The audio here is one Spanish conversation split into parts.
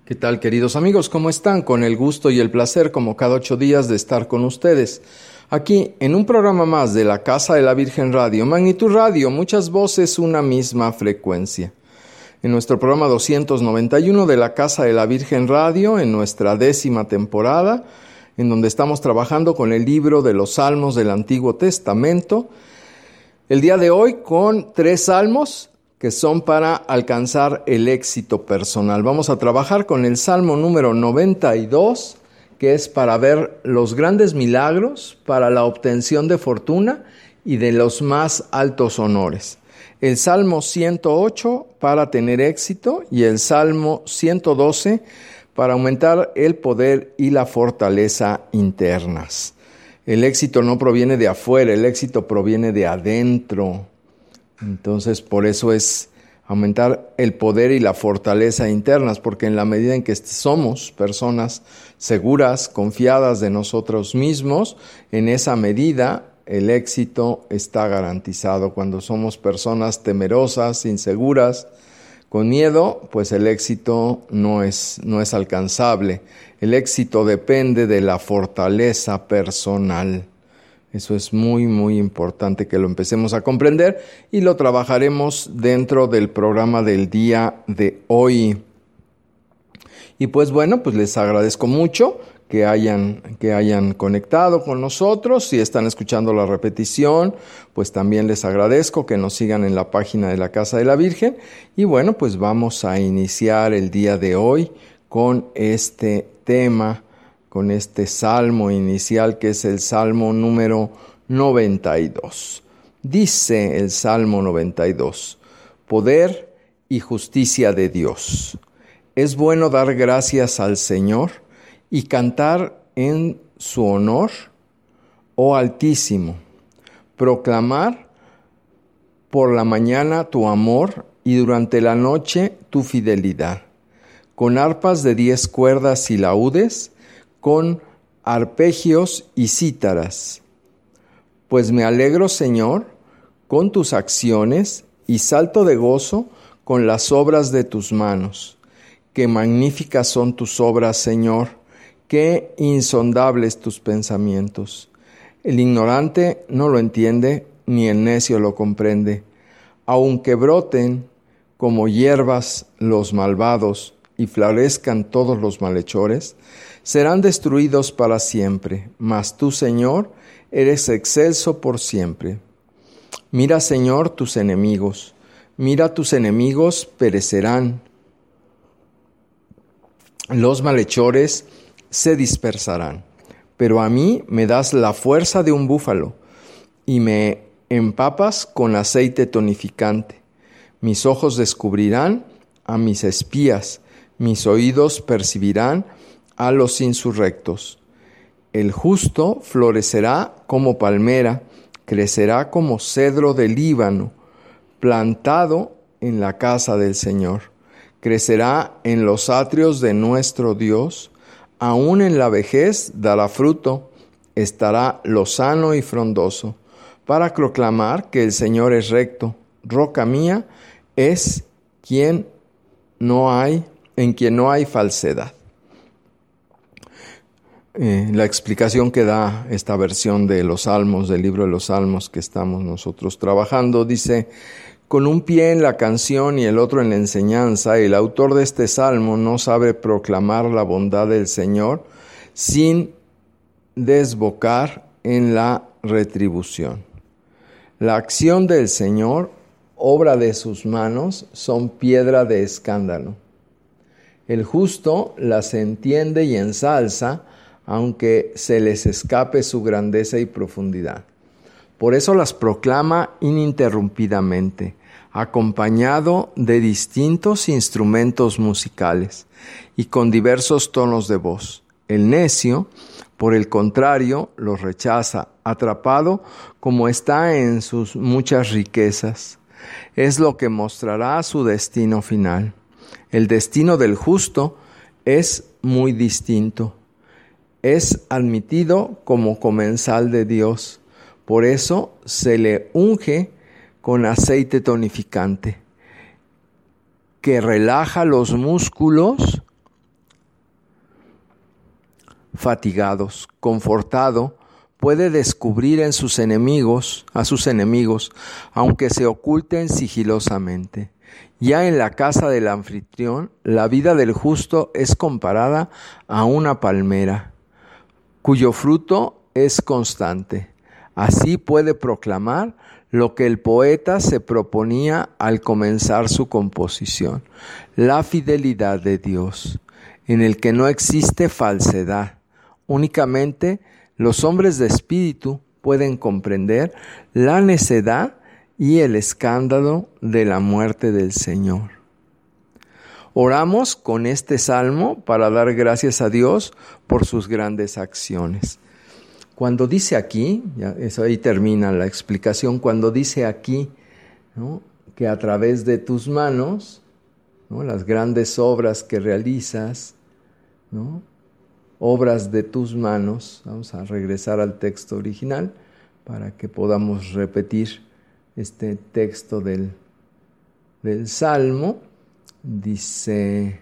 ¿Qué tal, queridos amigos? ¿Cómo están? Con el gusto y el placer, como cada 8 días, de estar con ustedes. Aquí, en un programa más de la Casa de la Virgen Radio, Magnitud Radio, muchas voces, una misma frecuencia. En nuestro programa 291 de la Casa de la Virgen Radio, en nuestra 10ª temporada, en donde estamos trabajando con el libro de los Salmos del Antiguo Testamento. El día de hoy con 3 salmos que son para alcanzar el éxito personal. Vamos a trabajar con el Salmo número 92, que es para ver los grandes milagros para la obtención de fortuna y de los más altos honores. El Salmo 108 para tener éxito y el Salmo 112 para aumentar el poder y la fortaleza internas. El éxito no proviene de afuera, el éxito proviene de adentro. Entonces, por eso es aumentar el poder y la fortaleza internas, porque en la medida en que somos personas seguras, confiadas de nosotros mismos, en esa medida el éxito está garantizado. Cuando somos personas temerosas, inseguras, con miedo, pues el éxito no es alcanzable. El éxito depende de la fortaleza personal. Eso es muy, muy importante que lo empecemos a comprender y lo trabajaremos dentro del programa del día de hoy. Y pues bueno, pues les agradezco mucho que hayan conectado con nosotros. Si están escuchando la repetición, pues también les agradezco que nos sigan en la página de la Casa de la Virgen. Y bueno, pues vamos a iniciar el día de hoy con este tema, con este salmo inicial, que es el Salmo número 92. Dice el Salmo 92, poder y justicia de Dios. Es bueno dar gracias al Señor y cantar en su honor, oh Altísimo. Proclamar por la mañana tu amor y durante la noche tu fidelidad. Con arpas de 10 cuerdas y laúdes, con arpegios y cítaras. Pues me alegro, Señor, con tus acciones y salto de gozo con las obras de tus manos. Qué magníficas son tus obras, Señor, qué insondables tus pensamientos. El ignorante no lo entiende, ni el necio lo comprende. Aunque broten como hierbas los malvados y florezcan todos los malhechores, serán destruidos para siempre, mas tú, Señor, eres excelso por siempre. Mira, Señor, tus enemigos perecerán. Los malhechores se dispersarán. Pero a mí me das la fuerza de un búfalo y me empapas con aceite tonificante. Mis ojos descubrirán a mis espías, mis oídos percibirán a los insurrectos. El justo florecerá como palmera, crecerá como cedro del Líbano, plantado en la casa del Señor. Crecerá en los atrios de nuestro Dios, aún en la vejez dará fruto, estará lozano y frondoso, para proclamar que el Señor es recto. Roca mía es en quien no hay falsedad. La explicación que da esta versión de los Salmos, del libro de los Salmos que estamos nosotros trabajando, dice: con un pie en la canción y el otro en la enseñanza, el autor de este salmo no sabe proclamar la bondad del Señor sin desbocar en la retribución. La acción del Señor, obra de sus manos, son piedra de escándalo. El justo las entiende y ensalza, aunque se les escape su grandeza y profundidad. Por eso las proclama ininterrumpidamente, acompañado de distintos instrumentos musicales y con diversos tonos de voz. El necio, por el contrario, los rechaza, atrapado como está en sus muchas riquezas. Es lo que mostrará su destino final. El destino del justo es muy distinto. Es admitido como comensal de Dios. Por eso se le unge con aceite tonificante, que relaja los músculos fatigados, confortado, puede descubrir a sus enemigos, aunque se oculten sigilosamente. Ya en la casa del anfitrión, la vida del justo es comparada a una palmera, cuyo fruto es constante. Así puede proclamar lo que el poeta se proponía al comenzar su composición: la fidelidad de Dios, en el que no existe falsedad. Únicamente los hombres de espíritu pueden comprender la necedad y el escándalo de la muerte del Señor. Oramos con este salmo para dar gracias a Dios por sus grandes acciones. Cuando dice aquí, eso ahí termina la explicación, cuando dice aquí, ¿no?, que a través de tus manos, ¿no?, las grandes obras que realizas, ¿no?, obras de tus manos. Vamos a regresar al texto original para que podamos repetir este texto del Salmo. Dice,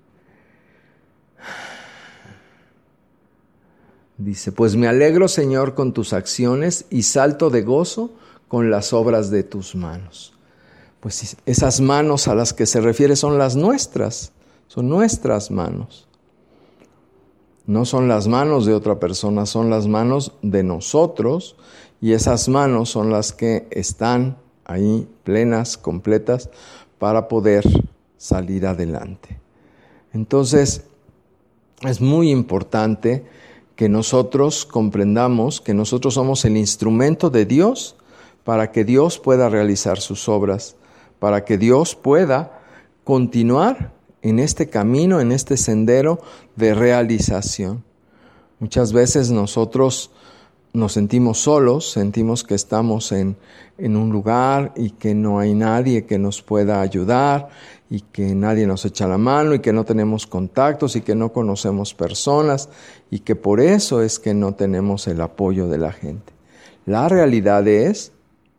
pues me alegro, Señor, con tus acciones y salto de gozo con las obras de tus manos. Pues esas manos a las que se refiere son las nuestras, son nuestras manos. No son las manos de otra persona, son las manos de nosotros, y esas manos son las que están ahí plenas, completas, para poder salir adelante. Entonces, es muy importante que nosotros comprendamos que nosotros somos el instrumento de Dios para que Dios pueda realizar sus obras, para que Dios pueda continuar en este camino, en este sendero de realización. Muchas veces nosotros nos sentimos solos, sentimos que estamos en un lugar y que no hay nadie que nos pueda ayudar y que nadie nos echa la mano y que no tenemos contactos y que no conocemos personas y que por eso es que no tenemos el apoyo de la gente. La realidad es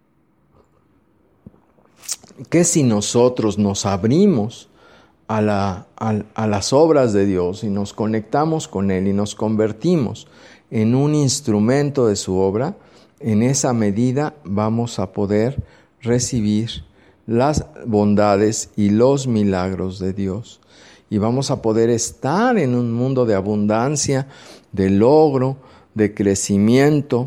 que si nosotros nos abrimos a las obras de Dios y nos conectamos con Él y nos convertimos en un instrumento de su obra, en esa medida vamos a poder recibir las bondades y los milagros de Dios. Y vamos a poder estar en un mundo de abundancia, de logro, de crecimiento,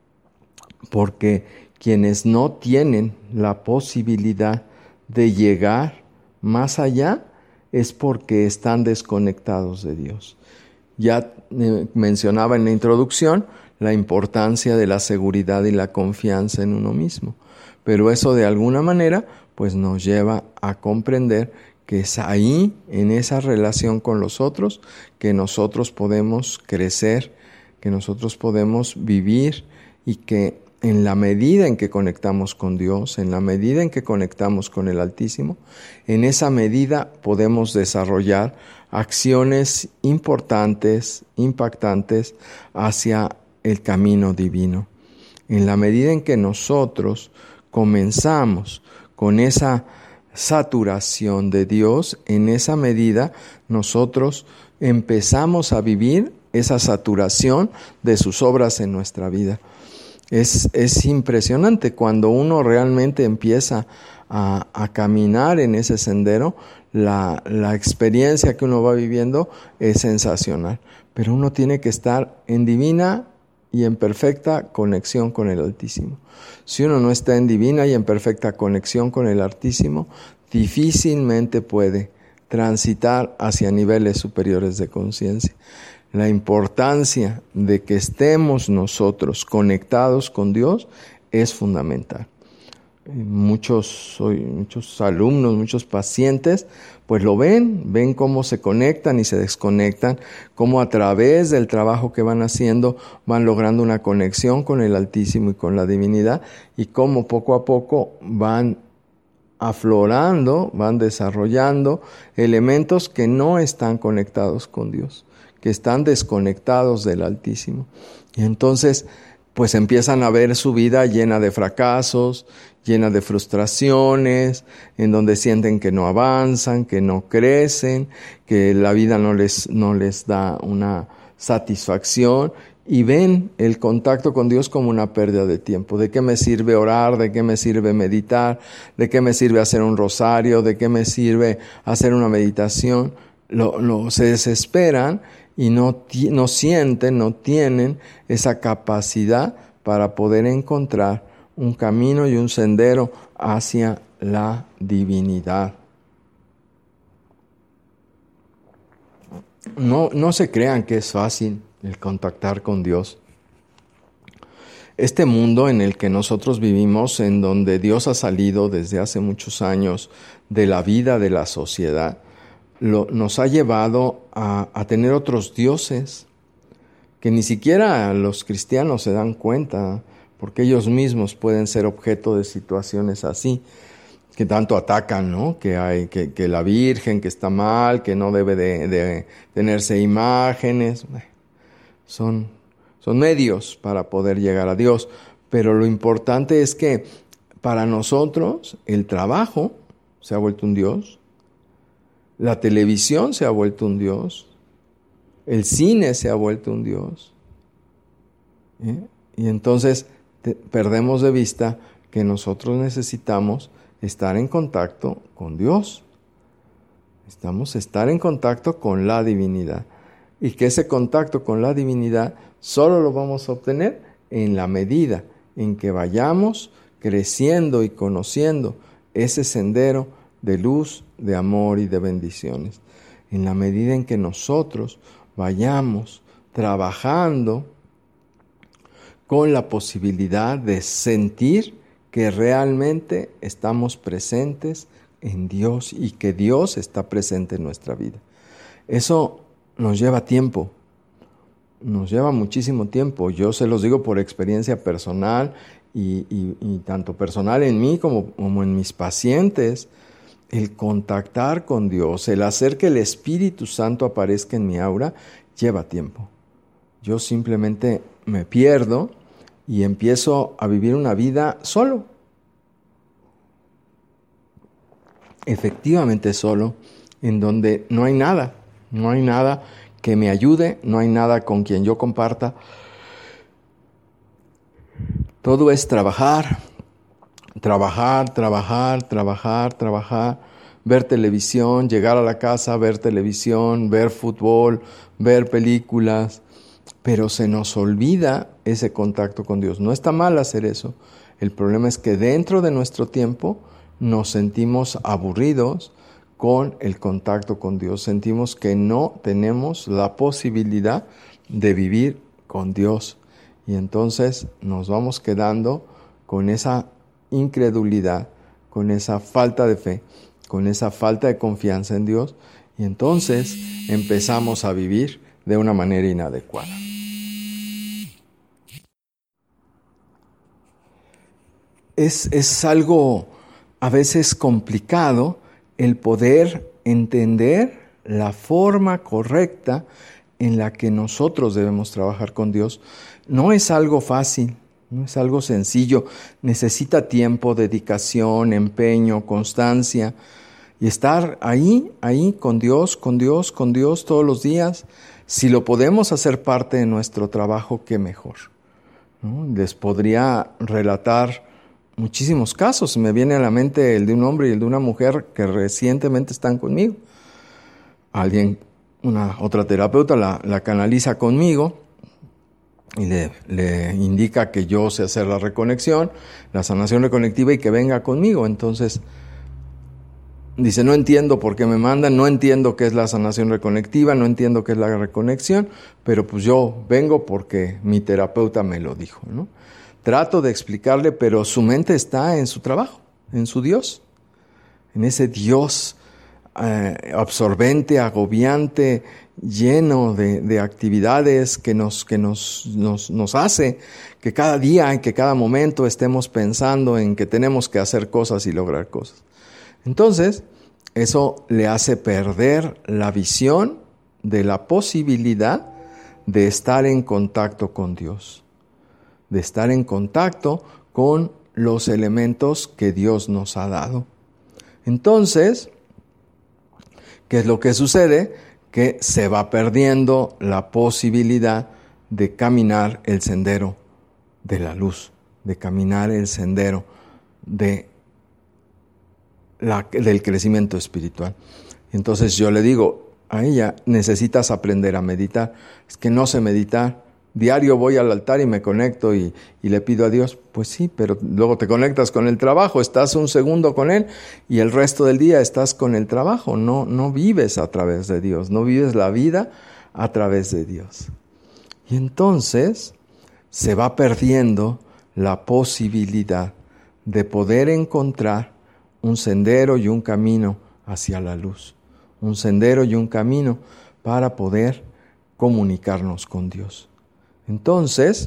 porque quienes no tienen la posibilidad de llegar más allá es porque están desconectados de Dios. Ya mencionaba en la introducción la importancia de la seguridad y la confianza en uno mismo, pero eso de alguna manera pues nos lleva a comprender que es ahí, en esa relación con los otros, que nosotros podemos crecer, que nosotros podemos vivir, y que en la medida en que conectamos con Dios, en la medida en que conectamos con el Altísimo, en esa medida podemos desarrollar acciones importantes, impactantes hacia el camino divino. En la medida en que nosotros comenzamos con esa saturación de Dios, en esa medida nosotros empezamos a vivir esa saturación de sus obras en nuestra vida. Es impresionante cuando uno realmente empieza a caminar en ese sendero. La experiencia que uno va viviendo es sensacional, pero uno tiene que estar en divina y en perfecta conexión con el Altísimo. Si uno no está en divina y en perfecta conexión con el Altísimo, difícilmente puede transitar hacia niveles superiores de conciencia. La importancia de que estemos nosotros conectados con Dios es fundamental. Muchos alumnos, muchos pacientes, pues lo ven cómo se conectan y se desconectan, cómo a través del trabajo que van haciendo van logrando una conexión con el Altísimo y con la divinidad, y cómo poco a poco van aflorando, van desarrollando elementos que no están conectados con Dios, que están desconectados del Altísimo. Y entonces pues empiezan a ver su vida llena de fracasos, llena de frustraciones, en donde sienten que no avanzan, que no crecen, que la vida no les da una satisfacción y ven el contacto con Dios como una pérdida de tiempo. ¿De qué me sirve orar? ¿De qué me sirve meditar? ¿De qué me sirve hacer un rosario? ¿De qué me sirve hacer una meditación? Se desesperan y no sienten, no tienen esa capacidad para poder encontrar un camino y un sendero hacia la divinidad. No se crean que es fácil el contactar con Dios. Este mundo en el que nosotros vivimos, en donde Dios ha salido desde hace muchos años de la vida de la sociedad, nos ha llevado a tener otros dioses que ni siquiera los cristianos se dan cuenta, porque ellos mismos pueden ser objeto de situaciones así, que tanto atacan, ¿no? Que la Virgen, que está mal, que no debe de tenerse imágenes. Son medios para poder llegar a Dios. Pero lo importante es que para nosotros el trabajo se ha vuelto un Dios, la televisión se ha vuelto un Dios, el cine se ha vuelto un Dios. Y entonces perdemos de vista que nosotros necesitamos estar en contacto con Dios. Necesitamos estar en contacto con la divinidad. Y que ese contacto con la divinidad solo lo vamos a obtener en la medida en que vayamos creciendo y conociendo ese sendero de luz, de amor y de bendiciones. En la medida en que nosotros vayamos trabajando con la posibilidad de sentir que realmente estamos presentes en Dios y que Dios está presente en nuestra vida. Eso nos lleva tiempo, nos lleva muchísimo tiempo. Yo se los digo por experiencia personal y tanto personal en mí como en mis pacientes. El contactar con Dios, el hacer que el Espíritu Santo aparezca en mi aura, lleva tiempo. Yo simplemente me pierdo y empiezo a vivir una vida solo. Efectivamente solo, en donde no hay nada que me ayude, no hay nada con quien yo comparta. Todo es trabajar, ver televisión, llegar a la casa, ver televisión, ver fútbol, ver películas, pero se nos olvida ese contacto con Dios. No está mal hacer eso. El problema es que dentro de nuestro tiempo nos sentimos aburridos con el contacto con Dios. Sentimos que no tenemos la posibilidad de vivir con Dios. Y entonces nos vamos quedando con esa incredulidad, con esa falta de fe, con esa falta de confianza en Dios. Y entonces empezamos a vivir de una manera inadecuada. Es algo a veces complicado el poder entender la forma correcta en la que nosotros debemos trabajar con Dios. No es algo fácil, no es algo sencillo. Necesita tiempo, dedicación, empeño, constancia y estar ahí con Dios todos los días. Si lo podemos hacer parte de nuestro trabajo, qué mejor, ¿no? Les podría relatar muchísimos casos. Me viene a la mente el de un hombre y el de una mujer que recientemente están conmigo. Otra terapeuta la canaliza conmigo y le indica que yo sé hacer la reconexión, la sanación reconectiva y que venga conmigo. Entonces dice, no entiendo por qué me mandan, no entiendo qué es la sanación reconectiva, no entiendo qué es la reconexión, pero pues yo vengo porque mi terapeuta me lo dijo, ¿no? Trato de explicarle, pero su mente está en su trabajo, en su Dios, en ese Dios absorbente, agobiante, lleno de actividades que nos hace que cada día, en que cada momento estemos pensando en que tenemos que hacer cosas y lograr cosas. Entonces, eso le hace perder la visión de la posibilidad de estar en contacto con Dios, de estar en contacto con los elementos que Dios nos ha dado. Entonces, ¿qué es lo que sucede? que se va perdiendo la posibilidad de caminar el sendero de la luz, de caminar el sendero del crecimiento espiritual. Entonces yo le digo a ella, necesitas aprender a meditar. Es que no sé meditar. Diario voy al altar y me conecto y le pido a Dios. Pues sí, pero luego te conectas con el trabajo, estás un segundo con Él y el resto del día estás con el trabajo. No vives a través de Dios, no vives la vida a través de Dios. Y entonces se va perdiendo la posibilidad de poder encontrar un sendero y un camino hacia la luz. Un sendero y un camino para poder comunicarnos con Dios. Entonces,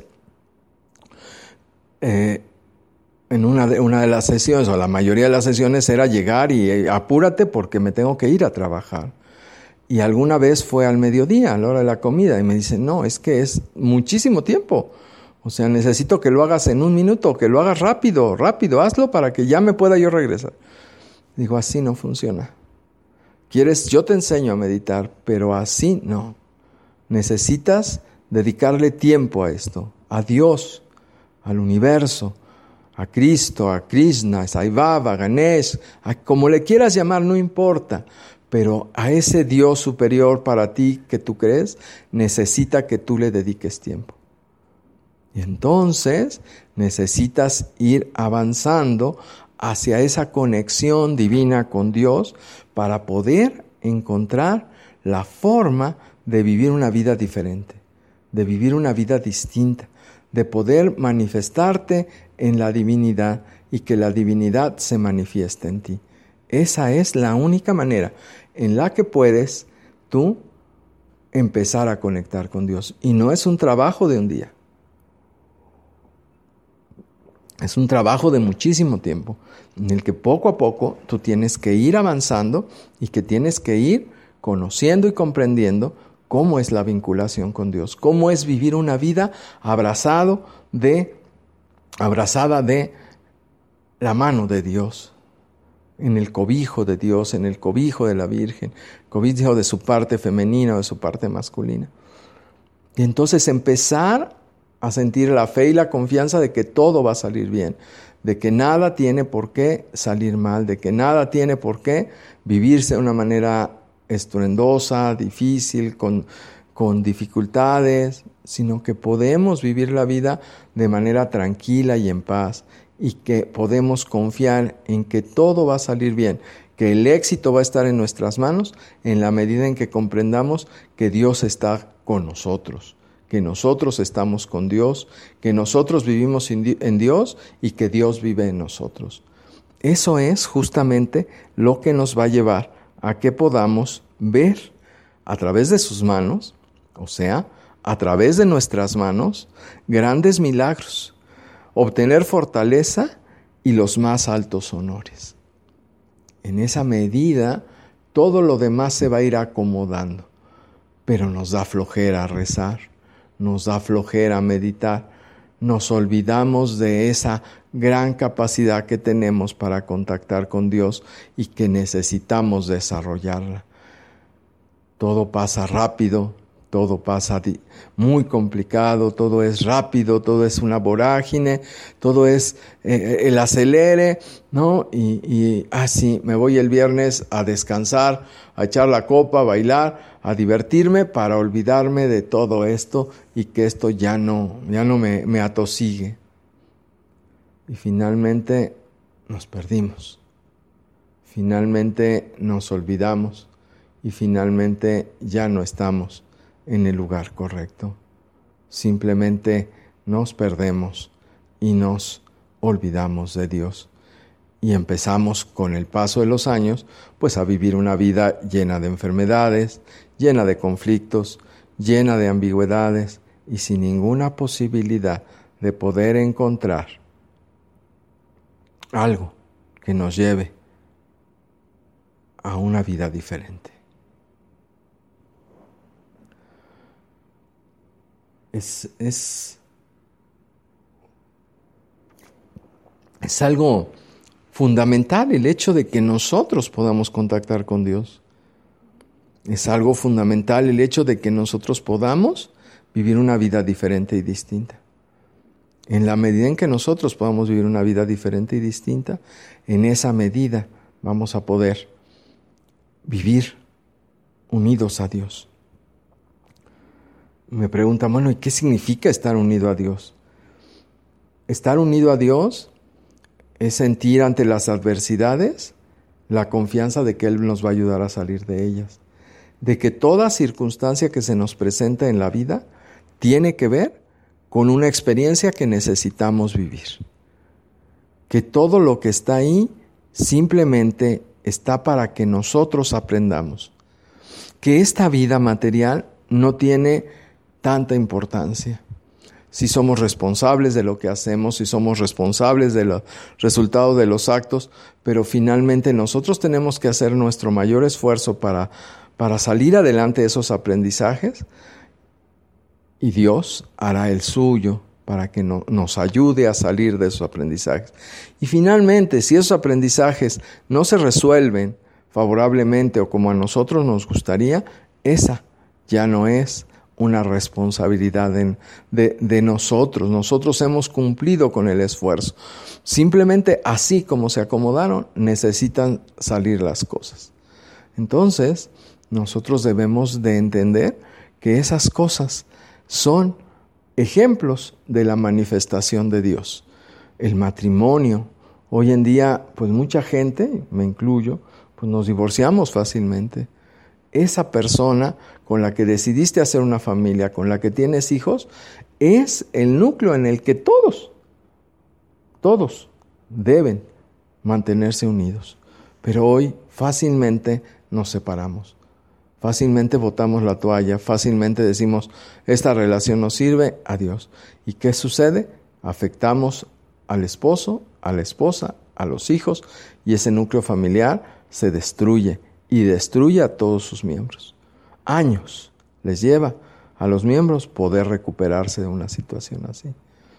en una de las sesiones, o la mayoría de las sesiones, era llegar y apúrate porque me tengo que ir a trabajar. Y alguna vez fue al mediodía, a la hora de la comida, y me dice, no, es que es muchísimo tiempo. O sea, necesito que lo hagas en 1 minuto, que lo hagas rápido, hazlo para que ya me pueda yo regresar. Digo, así no funciona. ¿Quieres? Yo te enseño a meditar, pero así no. Necesitas dedicarle tiempo a esto, a Dios, al universo, a Cristo, a Krishna, a Sai Baba, a Ganesh, a como le quieras llamar, no importa, pero a ese Dios superior para ti que tú crees, necesita que tú le dediques tiempo. Y entonces necesitas ir avanzando hacia esa conexión divina con Dios para poder encontrar la forma de vivir una vida diferente, de vivir una vida distinta, de poder manifestarte en la divinidad y que la divinidad se manifieste en ti. Esa es la única manera en la que puedes tú empezar a conectar con Dios. Y no es un trabajo de un día. Es un trabajo de muchísimo tiempo, en el que poco a poco tú tienes que ir avanzando y que tienes que ir conociendo y comprendiendo cómo es la vinculación con Dios, cómo es vivir una vida abrazada de la mano de Dios, en el cobijo de Dios, en el cobijo de la Virgen, cobijo de su parte femenina o de su parte masculina. Y entonces empezar a sentir la fe y la confianza de que todo va a salir bien, de que nada tiene por qué salir mal, de que nada tiene por qué vivirse de una manera estruendosa, difícil, con dificultades, sino que podemos vivir la vida de manera tranquila y en paz, y que podemos confiar en que todo va a salir bien, que el éxito va a estar en nuestras manos en la medida en que comprendamos que Dios está con nosotros, que nosotros estamos con Dios, que nosotros vivimos en Dios y que Dios vive en nosotros. Eso es justamente lo que nos va a llevar a que podamos ver a través de sus manos, o sea, a través de nuestras manos, grandes milagros, obtener fortaleza y los más altos honores. En esa medida, todo lo demás se va a ir acomodando, pero nos da flojera rezar, nos da flojera meditar, nos olvidamos de esa gran capacidad que tenemos para contactar con Dios y que necesitamos desarrollarla. Todo pasa rápido, todo pasa muy complicado, todo es rápido, todo es una vorágine, todo es el acelere, ¿no? Y así me voy el viernes a descansar, a echar la copa, a bailar, a divertirme para olvidarme de todo esto y que esto ya no me atosigue. Y finalmente nos perdimos, finalmente nos olvidamos y finalmente ya no estamos en el lugar correcto. Simplemente nos perdemos y nos olvidamos de Dios. Y empezamos con el paso de los años, pues a vivir una vida llena de enfermedades, llena de conflictos, llena de ambigüedades y sin ninguna posibilidad de poder encontrar algo que nos lleve a una vida diferente. Es algo fundamental el hecho de que nosotros podamos contactar con Dios. Es algo fundamental el hecho de que nosotros podamos vivir una vida diferente y distinta. En la medida en que nosotros podamos vivir una vida diferente y distinta, en esa medida vamos a poder vivir unidos a Dios. Me preguntan, bueno, ¿y qué significa estar unido a Dios? Estar unido a Dios es sentir ante las adversidades la confianza de que Él nos va a ayudar a salir de ellas. De que toda circunstancia que se nos presenta en la vida tiene que ver con una experiencia que necesitamos vivir. Que todo lo que está ahí simplemente está para que nosotros aprendamos. Que esta vida material no tiene tanta importancia. Si somos responsables de lo que hacemos, si somos responsables de los resultados de los actos, pero finalmente nosotros tenemos que hacer nuestro mayor esfuerzo para salir adelante de esos aprendizajes, y Dios hará el suyo para que nos ayude a salir de esos aprendizajes. Y finalmente, si esos aprendizajes no se resuelven favorablemente o como a nosotros nos gustaría, esa ya no es una responsabilidad de nosotros. Nosotros hemos cumplido con el esfuerzo. Simplemente así como se acomodaron, necesitan salir las cosas. Entonces, nosotros debemos de entender que esas cosas son ejemplos de la manifestación de Dios. El matrimonio, hoy en día, pues mucha gente, me incluyo, pues nos divorciamos fácilmente. Esa persona con la que decidiste hacer una familia, con la que tienes hijos, es el núcleo en el que todos deben mantenerse unidos. Pero hoy fácilmente nos separamos. Fácilmente botamos la toalla, fácilmente decimos, esta relación no sirve, adiós. ¿Y qué sucede? Afectamos al esposo, a la esposa, a los hijos, y ese núcleo familiar se destruye y destruye a todos sus miembros. Años les lleva a los miembros poder recuperarse de una situación así.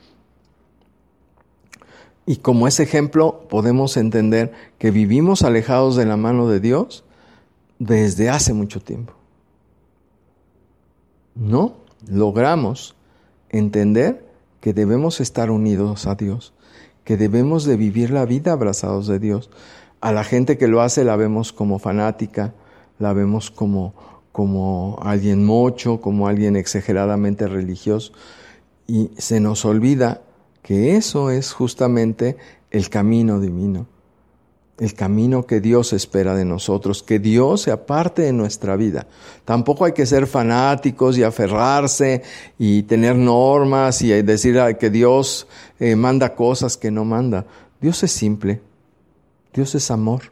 Y como ese ejemplo podemos entender que vivimos alejados de la mano de Dios desde hace mucho tiempo. No logramos entender que debemos estar unidos a Dios, que debemos de vivir la vida abrazados de Dios. A la gente que lo hace la vemos como fanática, la vemos como alguien mocho, como alguien exageradamente religioso, y se nos olvida que eso es justamente el camino divino. El camino que Dios espera de nosotros, que Dios sea parte de nuestra vida. Tampoco hay que ser fanáticos y aferrarse y tener normas y decir que Dios manda cosas que no manda. Dios es simple, Dios es amor.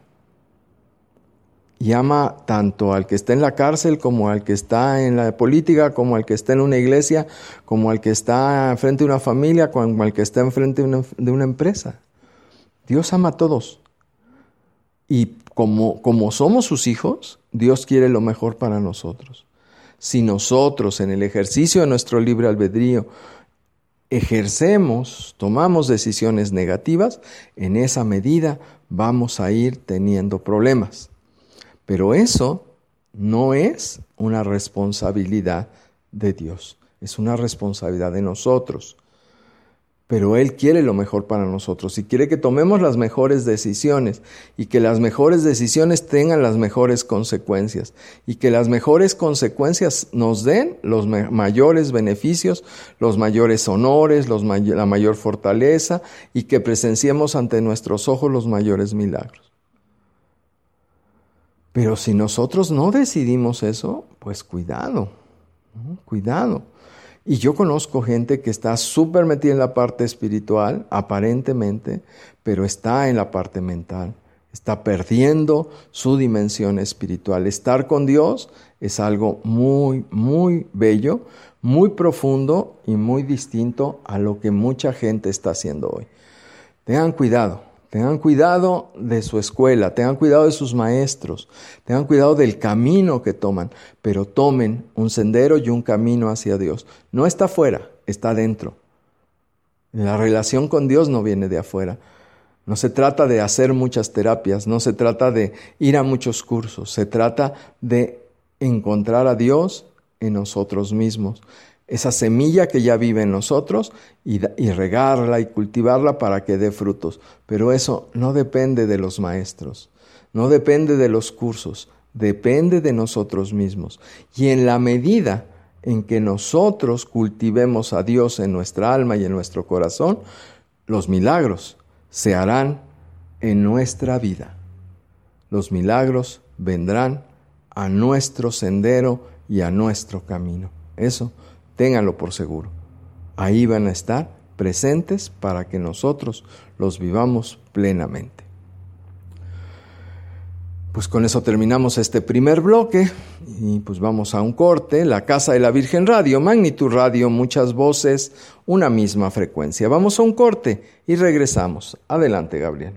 Y ama tanto al que está en la cárcel, como al que está en la política, como al que está en una iglesia, como al que está frente a una familia, como al que está enfrente de una empresa. Dios ama a todos. Y como somos sus hijos, Dios quiere lo mejor para nosotros. Si nosotros, en el ejercicio de nuestro libre albedrío, tomamos decisiones negativas, en esa medida vamos a ir teniendo problemas. Pero eso no es una responsabilidad de Dios, es una responsabilidad de nosotros. Pero Él quiere lo mejor para nosotros y quiere que tomemos las mejores decisiones y que las mejores decisiones tengan las mejores consecuencias y que las mejores consecuencias nos den los mayores beneficios, los mayores honores, la mayor fortaleza y que presenciemos ante nuestros ojos los mayores milagros. Pero si nosotros no decidimos eso, pues cuidado, ¿no? Cuidado. Y yo conozco gente que está súper metida en la parte espiritual, aparentemente, pero está en la parte mental. Está perdiendo su dimensión espiritual. Estar con Dios es algo muy, muy bello, muy profundo y muy distinto a lo que mucha gente está haciendo hoy. Tengan cuidado de su escuela, tengan cuidado de sus maestros, tengan cuidado del camino que toman, pero tomen un sendero y un camino hacia Dios. No está afuera, está dentro. La relación con Dios no viene de afuera. No se trata de hacer muchas terapias, no se trata de ir a muchos cursos, se trata de encontrar a Dios en nosotros mismos. Esa semilla que ya vive en nosotros y regarla y cultivarla para que dé frutos. Pero eso no depende de los maestros, no depende de los cursos, depende de nosotros mismos. Y en la medida en que nosotros cultivemos a Dios en nuestra alma y en nuestro corazón, los milagros se harán en nuestra vida. Los milagros vendrán a nuestro sendero y a nuestro camino. Eso, ténganlo por seguro. Ahí van a estar presentes para que nosotros los vivamos plenamente. Pues con eso terminamos este primer bloque y pues vamos a un corte. La Casa de la Virgen Radio, Magnitud Radio, muchas voces, una misma frecuencia. Vamos a un corte y regresamos. Adelante, Gabriel.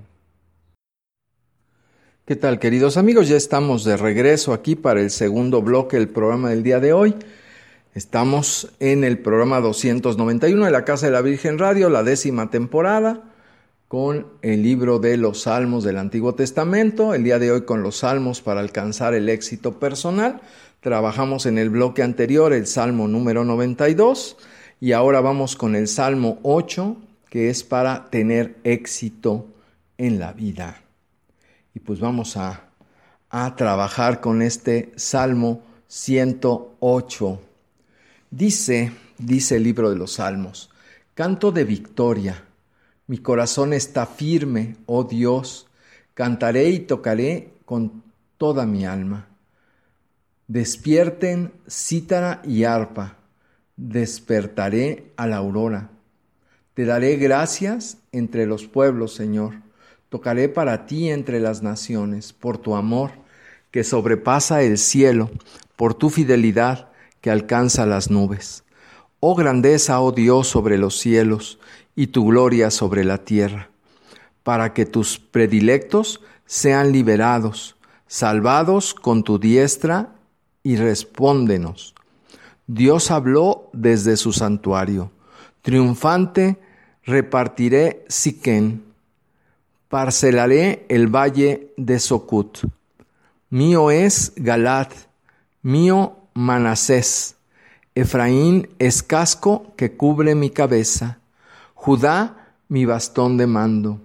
¿Qué tal, queridos amigos? Ya estamos de regreso aquí para el segundo bloque del programa del día de hoy. Estamos en el programa 291 de la Casa de la Virgen Radio, la 10ª temporada, con el libro de los Salmos del Antiguo Testamento. El día de hoy con los Salmos para alcanzar el éxito personal. Trabajamos en el bloque anterior el Salmo número 92 y ahora vamos con el Salmo 8, que es para tener éxito en la vida. Y pues vamos a trabajar con este Salmo 108. Dice el libro de los Salmos: canto de victoria. Mi corazón está firme, oh Dios, cantaré y tocaré con toda mi alma. Despierten cítara y arpa, despertaré a la aurora. Te daré gracias entre los pueblos, Señor. Tocaré para ti entre las naciones, por tu amor que sobrepasa el cielo, por tu fidelidad que alcanza las nubes. Oh grandeza, oh Dios, sobre los cielos, y tu gloria sobre la tierra, para que tus predilectos sean liberados, salvados con tu diestra, y respóndenos. Dios habló desde su santuario. Triunfante repartiré Siquén, parcelaré el valle de Socut. Mío es Galad, mío Manasés. Efraín es casco que cubre mi cabeza. Judá, mi bastón de mando.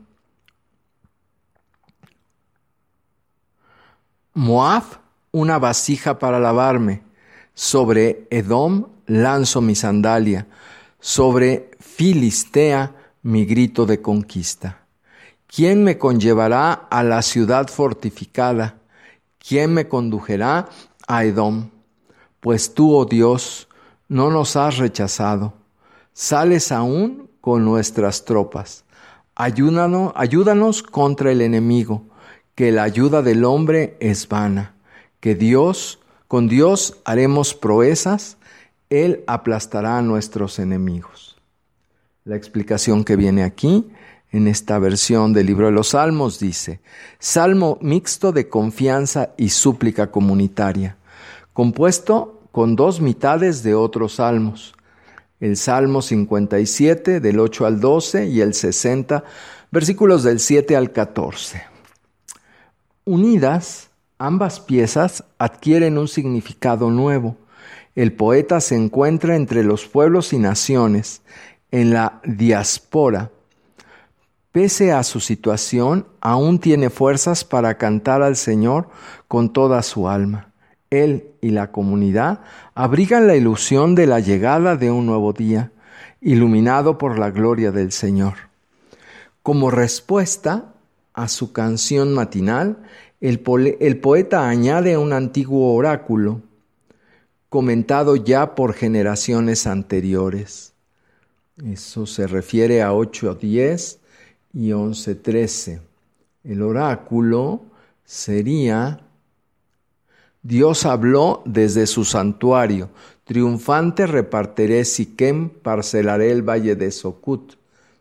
Moab, una vasija para lavarme. Sobre Edom lanzo mi sandalia. Sobre Filistea mi grito de conquista. ¿Quién me conllevará a la ciudad fortificada? ¿Quién me condujerá a Edom? Pues tú, oh Dios, no nos has rechazado. Sales aún con nuestras tropas. Ayúdanos contra el enemigo, que la ayuda del hombre es vana. Que con Dios haremos proezas, Él aplastará a nuestros enemigos. La explicación que viene aquí, en esta versión del libro de los Salmos, dice: Salmo mixto de confianza y súplica comunitaria, compuesto con dos mitades de otros salmos. El Salmo 57, del 8 al 12, y el 60, versículos del 7 al 14. Unidas, ambas piezas adquieren un significado nuevo. El poeta se encuentra entre los pueblos y naciones, en la diáspora. Pese a su situación, aún tiene fuerzas para cantar al Señor con toda su alma. Él y la comunidad abrigan la ilusión de la llegada de un nuevo día, iluminado por la gloria del Señor. Como respuesta a su canción matinal, el poeta añade un antiguo oráculo, comentado ya por generaciones anteriores. Eso se refiere a 8:10 y 11:13. El oráculo sería: Dios habló desde su santuario. Triunfante repartiré Siquem, parcelaré el valle de Socut.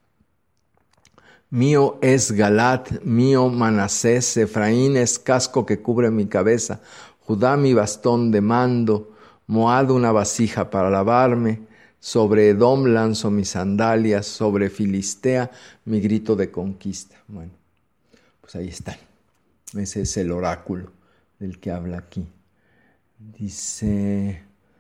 Mío es Galad, mío Manasés. Efraín es casco que cubre mi cabeza. Judá mi bastón de mando. Moab una vasija para lavarme. Sobre Edom lanzo mis sandalias. Sobre Filistea mi grito de conquista. Bueno, pues ahí están. Ese es el oráculo del que habla aquí. Dice,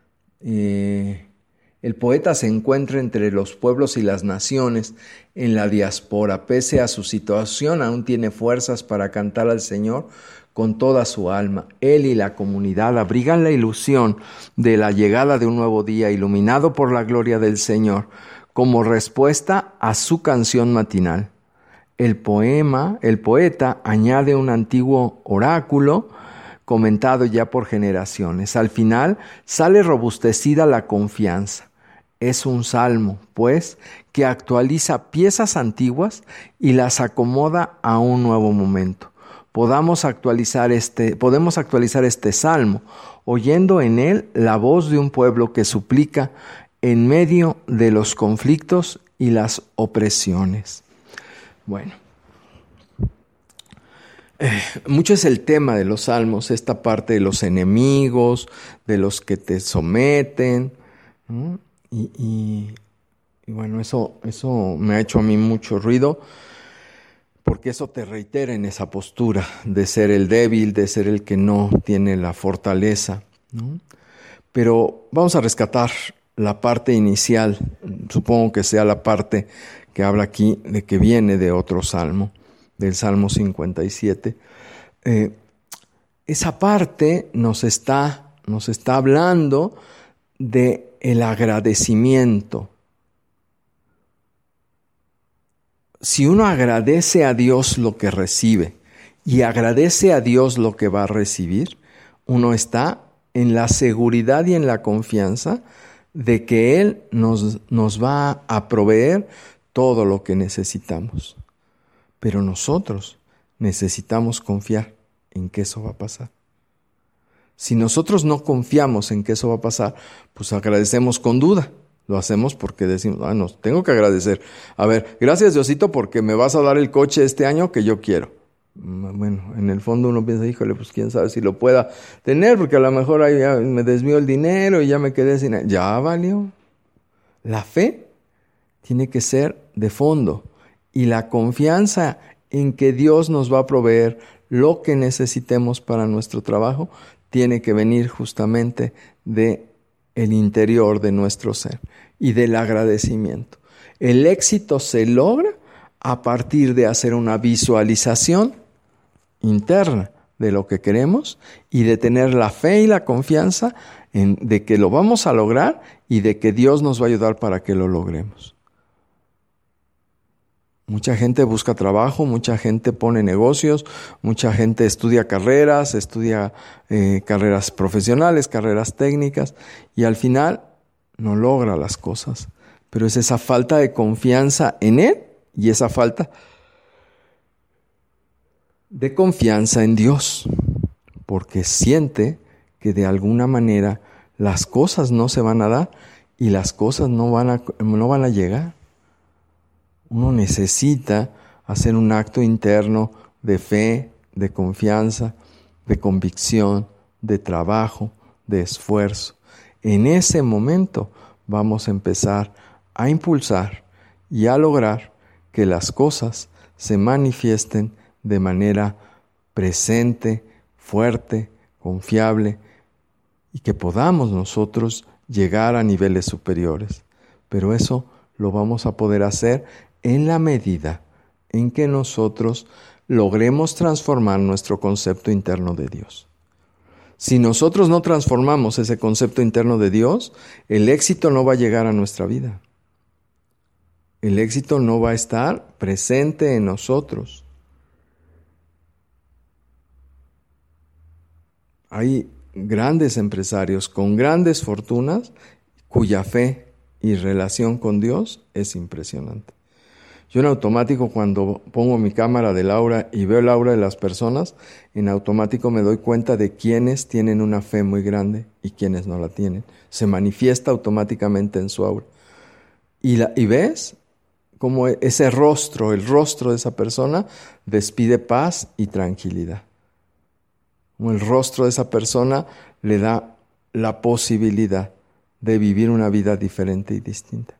el poeta se encuentra entre los pueblos y las naciones en la diáspora. Pese a su situación, aún tiene fuerzas para cantar al Señor con toda su alma. Él y la comunidad abrigan la ilusión de la llegada de un nuevo día iluminado por la gloria del Señor, como respuesta a su canción matinal. El poeta añade un antiguo oráculo comentado ya por generaciones. Al final sale robustecida la confianza. Es un salmo, pues, que actualiza piezas antiguas y las acomoda a un nuevo momento. Podemos actualizar este salmo, oyendo en él la voz de un pueblo que suplica en medio de los conflictos y las opresiones. Bueno, mucho es el tema de los salmos, esta parte de los enemigos, de los que te someten, ¿no? Y bueno, eso me ha hecho a mí mucho ruido, porque eso te reitera en esa postura de ser el débil, de ser el que no tiene la fortaleza, ¿no? Pero vamos a rescatar la parte inicial, supongo que sea la parte que habla aquí de que viene de otro salmo, del Salmo 57. Esa parte nos está hablando de el agradecimiento. Si uno agradece a Dios lo que recibe y agradece a Dios lo que va a recibir, uno está en la seguridad y en la confianza de que Él nos va a proveer todo lo que necesitamos. Pero nosotros necesitamos confiar en que eso va a pasar. Si nosotros no confiamos en que eso va a pasar, pues agradecemos con duda. Lo hacemos porque decimos, no, tengo que agradecer. A ver, gracias Diosito porque me vas a dar el coche este año que yo quiero. Bueno, en el fondo uno piensa, híjole, pues quién sabe si lo pueda tener, porque a lo mejor ahí ya me desvío el dinero y ya me quedé sin... Ya valió. La fe tiene que ser de fondo y la confianza en que Dios nos va a proveer lo que necesitemos para nuestro trabajo tiene que venir justamente de el interior de nuestro ser y del agradecimiento. El éxito se logra a partir de hacer una visualización interna de lo que queremos y de tener la fe y la confianza de que lo vamos a lograr y de que Dios nos va a ayudar para que lo logremos. Mucha gente busca trabajo, mucha gente pone negocios, mucha gente estudia carreras profesionales, carreras técnicas, y al final no logra las cosas. Pero es esa falta de confianza en Él y esa falta de confianza en Dios, porque siente que de alguna manera las cosas no se van a dar y las cosas no van a llegar. Uno necesita hacer un acto interno de fe, de confianza, de convicción, de trabajo, de esfuerzo. En ese momento vamos a empezar a impulsar y a lograr que las cosas se manifiesten de manera presente, fuerte, confiable y que podamos nosotros llegar a niveles superiores. Pero eso lo vamos a poder hacer en la medida en que nosotros logremos transformar nuestro concepto interno de Dios. Si nosotros no transformamos ese concepto interno de Dios, el éxito no va a llegar a nuestra vida. El éxito no va a estar presente en nosotros. Hay grandes empresarios con grandes fortunas cuya fe y relación con Dios es impresionante. Yo en automático, cuando pongo mi cámara del aura y veo el aura de las personas, en automático me doy cuenta de quiénes tienen una fe muy grande y quiénes no la tienen. Se manifiesta automáticamente en su aura. Y ves cómo ese rostro, el rostro de esa persona, despide paz y tranquilidad. Como el rostro de esa persona le da la posibilidad de vivir una vida diferente y distinta.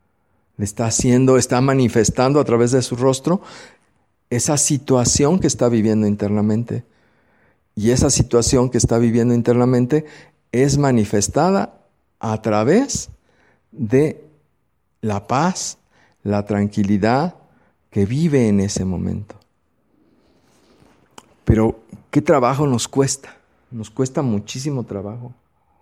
Está manifestando a través de su rostro esa situación que está viviendo internamente. Y esa situación que está viviendo internamente es manifestada a través de la paz, la tranquilidad que vive en ese momento. Pero, ¿qué trabajo nos cuesta? Nos cuesta muchísimo trabajo.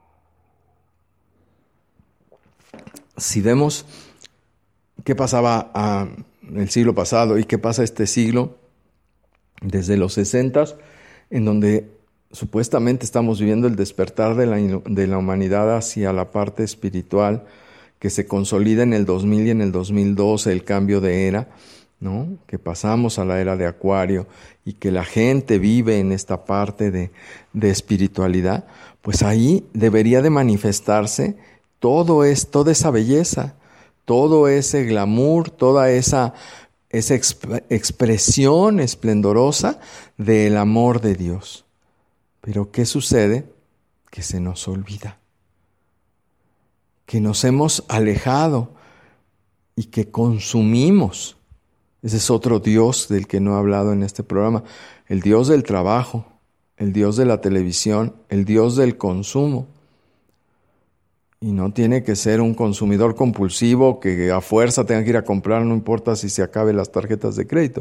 Si vemos qué pasaba el siglo pasado y qué pasa este siglo, desde los 60s, en donde supuestamente estamos viviendo el despertar de la humanidad hacia la parte espiritual, que se consolida en el 2000 y en el 2012, el cambio de era, ¿no? Que pasamos a la era de Acuario y que la gente vive en esta parte de espiritualidad, pues ahí debería de manifestarse toda esa belleza, todo ese glamour, toda esa expresión esplendorosa del amor de Dios. Pero ¿qué sucede? Que se nos olvida, que nos hemos alejado y que consumimos. Ese es otro Dios del que no he hablado en este programa, el Dios del trabajo, el Dios de la televisión, el Dios del consumo. Y no tiene que ser un consumidor compulsivo que a fuerza tenga que ir a comprar, no importa si se acaben las tarjetas de crédito.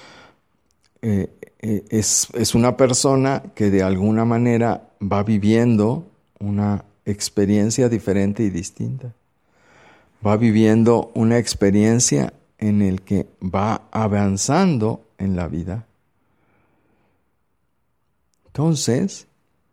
Es una persona que de alguna manera va viviendo una experiencia diferente y distinta. Va viviendo una experiencia en el que va avanzando en la vida. Entonces,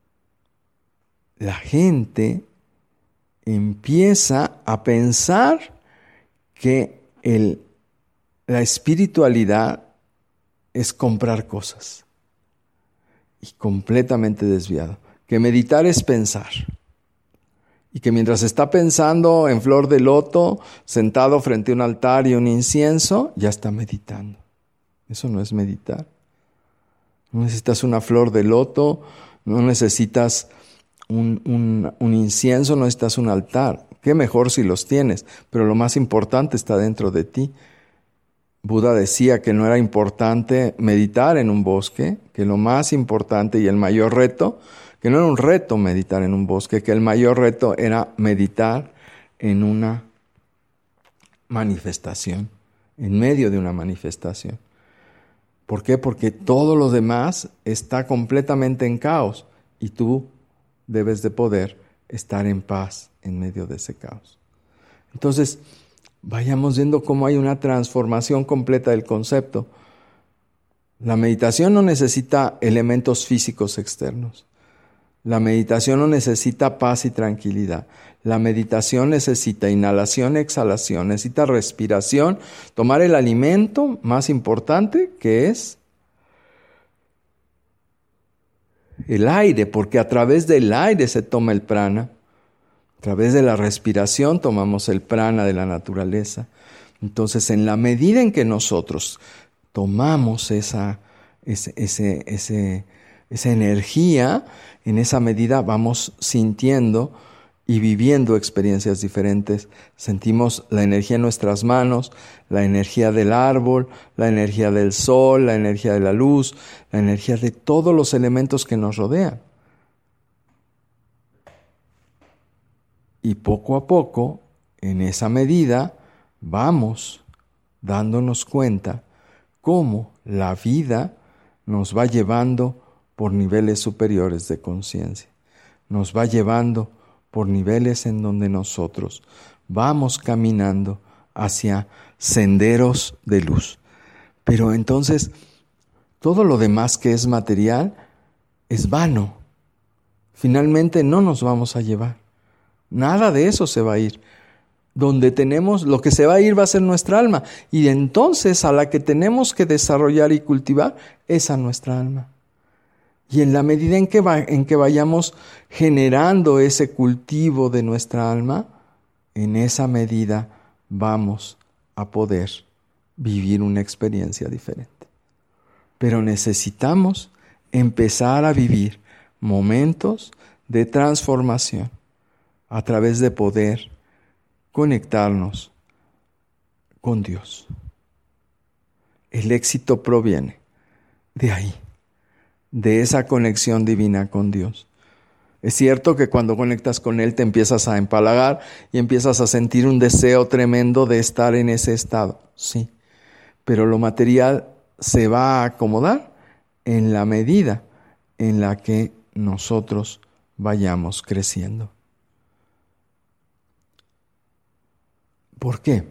la gente empieza a pensar que la espiritualidad es comprar cosas, y completamente desviado. Que meditar es pensar, y que mientras está pensando en flor de loto, sentado frente a un altar y un incienso, ya está meditando. Eso no es meditar. No necesitas una flor de loto, no necesitas un incienso, no necesitas un altar. Qué mejor si los tienes, pero lo más importante está dentro de ti. Buda decía que no era importante meditar en un bosque, que lo más importante y el mayor reto, que no era un reto meditar en un bosque, que el mayor reto era meditar en una manifestación, en medio de una manifestación. ¿Por qué? Porque todo lo demás está completamente en caos y tú debes de poder estar en paz en medio de ese caos. Entonces, vayamos viendo cómo hay una transformación completa del concepto. La meditación no necesita elementos físicos externos. La meditación no necesita paz y tranquilidad. La meditación necesita inhalación, exhalación, necesita respiración, tomar el alimento más importante, que es el aire, porque a través del aire se toma el prana. A través de la respiración tomamos el prana de la naturaleza. Entonces, en la medida en que nosotros tomamos esa energía, en esa medida vamos sintiendo y viviendo experiencias diferentes. Sentimos la energía en nuestras manos, la energía del árbol, la energía del sol, la energía de la luz, la energía de todos los elementos que nos rodean. Y poco a poco, en esa medida, vamos dándonos cuenta cómo la vida nos va llevando por niveles superiores de conciencia. Nos va llevando por niveles en donde nosotros vamos caminando hacia senderos de luz. Pero entonces, todo lo demás que es material es vano. Finalmente no nos vamos a llevar. Nada de eso se va a ir. Donde tenemos, lo que se va a ir va a ser nuestra alma. Y entonces a la que tenemos que desarrollar y cultivar es a nuestra alma. Y en la medida en que vayamos generando ese cultivo de nuestra alma, en esa medida vamos a poder vivir una experiencia diferente. Pero necesitamos empezar a vivir momentos de transformación a través de poder conectarnos con Dios. El éxito proviene de ahí, de esa conexión divina con Dios. Es cierto que cuando conectas con Él te empiezas a empalagar y empiezas a sentir un deseo tremendo de estar en ese estado, sí. Pero lo material se va a acomodar en la medida en la que nosotros vayamos creciendo. ¿Por qué?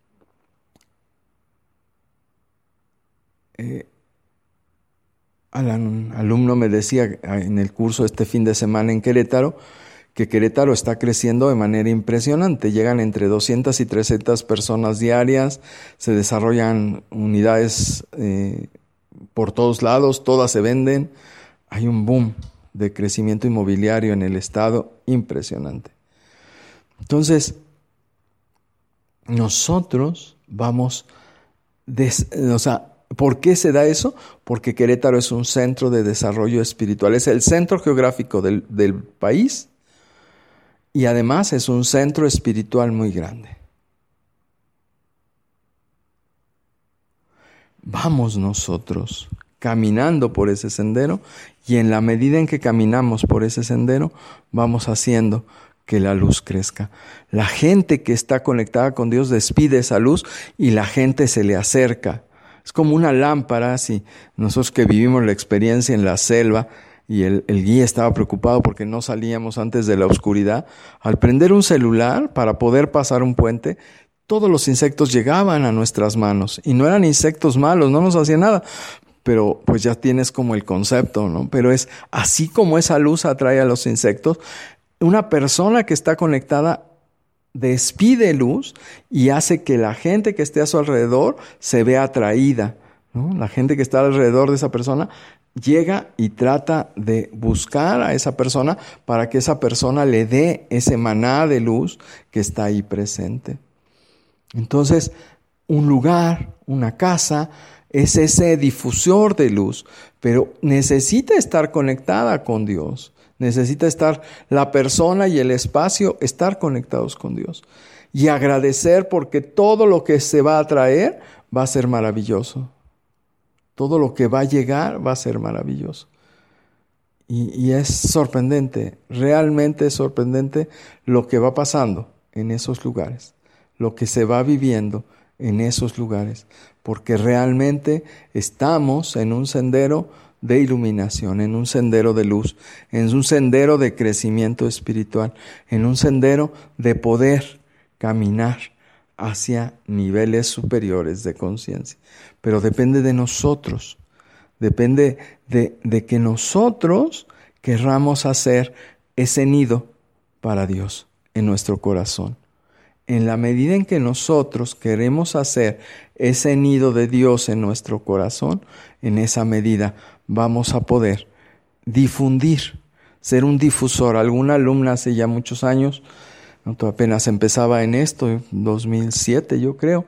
Un alumno me decía en el curso este fin de semana en Querétaro que Querétaro está creciendo de manera impresionante. Llegan entre 200 y 300 personas diarias, se desarrollan unidades por todos lados, todas se venden. Hay un boom de crecimiento inmobiliario en el estado impresionante. Entonces, nosotros vamos, ¿por qué se da eso? Porque Querétaro es un centro de desarrollo espiritual, es el centro geográfico del país y además es un centro espiritual muy grande. Vamos nosotros caminando por ese sendero y en la medida en que caminamos por ese sendero vamos haciendo que la luz crezca. La gente que está conectada con Dios despide esa luz y la gente se le acerca. Es como una lámpara, así. Nosotros que vivimos la experiencia en la selva y el guía estaba preocupado porque no salíamos antes de la oscuridad. Al prender un celular para poder pasar un puente, todos los insectos llegaban a nuestras manos y no eran insectos malos, no nos hacían nada. Pero pues ya tienes como el concepto, ¿no? Pero es así como esa luz atrae a los insectos. Una persona que está conectada despide luz y hace que la gente que esté a su alrededor se vea atraída, ¿no? La gente que está alrededor de esa persona llega y trata de buscar a esa persona para que esa persona le dé ese maná de luz que está ahí presente. Entonces, un lugar, una casa, es ese difusor de luz, pero necesita estar conectada con Dios. Necesita estar la persona y el espacio, estar conectados con Dios. Y agradecer porque todo lo que se va a traer va a ser maravilloso. Todo lo que va a llegar va a ser maravilloso. Y es sorprendente, realmente es sorprendente lo que va pasando en esos lugares, lo que se va viviendo en esos lugares, porque realmente estamos en un sendero de iluminación, en un sendero de luz, en un sendero de crecimiento espiritual, en un sendero de poder caminar hacia niveles superiores de conciencia. Pero depende de nosotros, depende de que nosotros querramos hacer ese nido para Dios en nuestro corazón. En la medida en que nosotros queremos hacer ese nido de Dios en nuestro corazón, en esa medida vamos a poder difundir, ser un difusor. Alguna alumna hace ya muchos años, ¿no? Apenas empezaba en esto, en 2007 yo creo,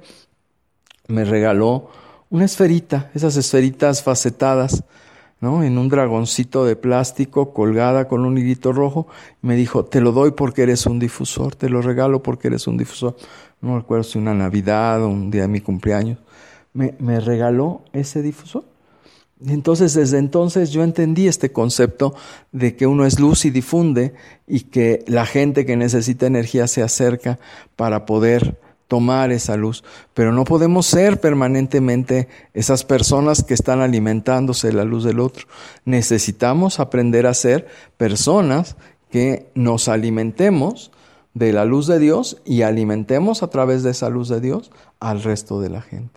me regaló una esferita, esas esferitas facetadas, ¿no? En un dragoncito de plástico colgada con un hilito rojo. Me dijo, te lo doy porque eres un difusor, te lo regalo porque eres un difusor. No recuerdo si una Navidad o un día de mi cumpleaños. Me regaló ese difusor. Entonces, desde entonces yo entendí este concepto de que uno es luz y difunde y que la gente que necesita energía se acerca para poder tomar esa luz, pero no podemos ser permanentemente esas personas que están alimentándose de la luz del otro. Necesitamos aprender a ser personas que nos alimentemos de la luz de Dios y alimentemos a través de esa luz de Dios al resto de la gente.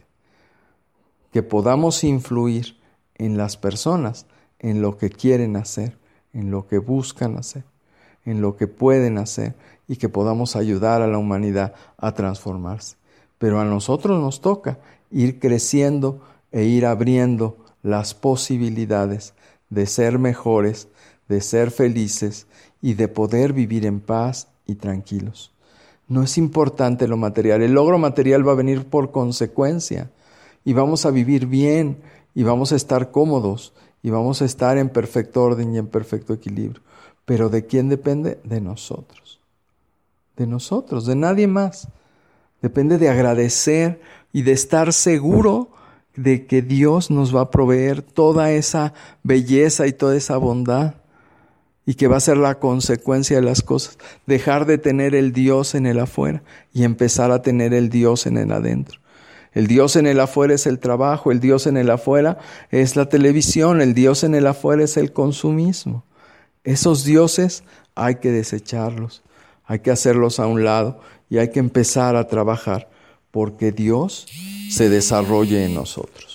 Que podamos influir en las personas, en lo que quieren hacer, en lo que buscan hacer, en lo que pueden hacer, y que podamos ayudar a la humanidad a transformarse. Pero a nosotros nos toca ir creciendo e ir abriendo las posibilidades de ser mejores, de ser felices y de poder vivir en paz y tranquilos. No es importante lo material, el logro material va a venir por consecuencia y vamos a vivir bien y vamos a estar cómodos y vamos a estar en perfecto orden y en perfecto equilibrio. Pero ¿de quién depende? De nosotros. De nosotros, de nadie más. Depende de agradecer y de estar seguro de que Dios nos va a proveer toda esa belleza y toda esa bondad, y que va a ser la consecuencia de las cosas. Dejar de tener el Dios en el afuera y empezar a tener el Dios en el adentro. El Dios en el afuera es el trabajo, el Dios en el afuera es la televisión, el Dios en el afuera es el consumismo. Esos dioses hay que desecharlos, hay que hacerlos a un lado y hay que empezar a trabajar porque Dios se desarrolle en nosotros.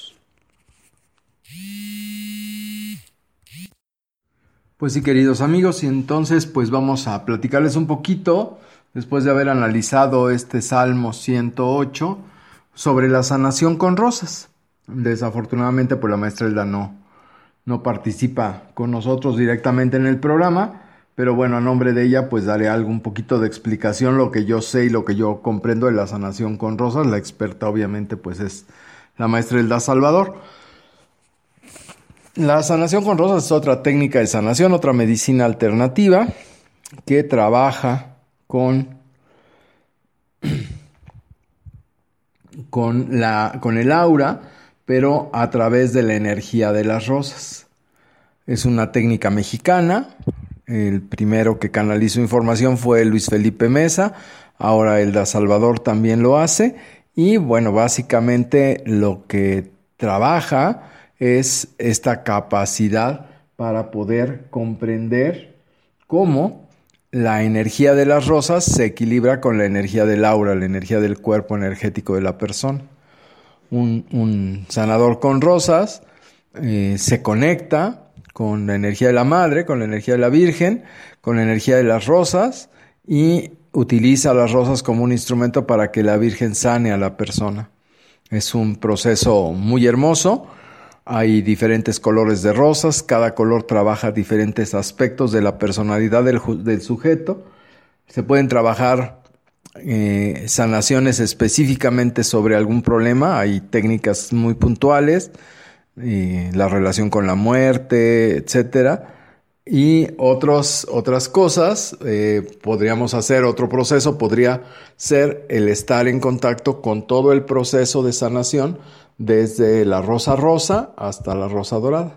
Pues sí, queridos amigos, y entonces pues vamos a platicarles un poquito, después de haber analizado este Salmo 108, sobre la sanación con rosas. Desafortunadamente pues la maestra Elda no participa con nosotros directamente en el programa, pero bueno, a nombre de ella pues daré un poquito de explicación, lo que yo sé y lo que yo comprendo de la sanación con rosas. La experta obviamente pues es la maestra Elda Salvador. La sanación con rosas es otra técnica de sanación, otra medicina alternativa que trabaja con el aura, pero a través de la energía de las rosas. Es una técnica mexicana. El primero que canalizó información fue Luis Felipe Mesa, ahora Elda Salvador también lo hace, y bueno, básicamente lo que trabaja es esta capacidad para poder comprender cómo la energía de las rosas se equilibra con la energía del aura, la energía del cuerpo energético de la persona. Un sanador con rosas se conecta con la energía de la madre, con la energía de la Virgen, con la energía de las rosas y utiliza las rosas como un instrumento para que la Virgen sane a la persona. Es un proceso muy hermoso. Hay diferentes colores de rosas, cada color trabaja diferentes aspectos de la personalidad del sujeto. Se pueden trabajar sanaciones específicamente sobre algún problema, hay técnicas muy puntuales, la relación con la muerte, etcétera. Y otras cosas, podríamos hacer otro proceso, podría ser el estar en contacto con todo el proceso de sanación, desde la rosa rosa hasta la rosa dorada.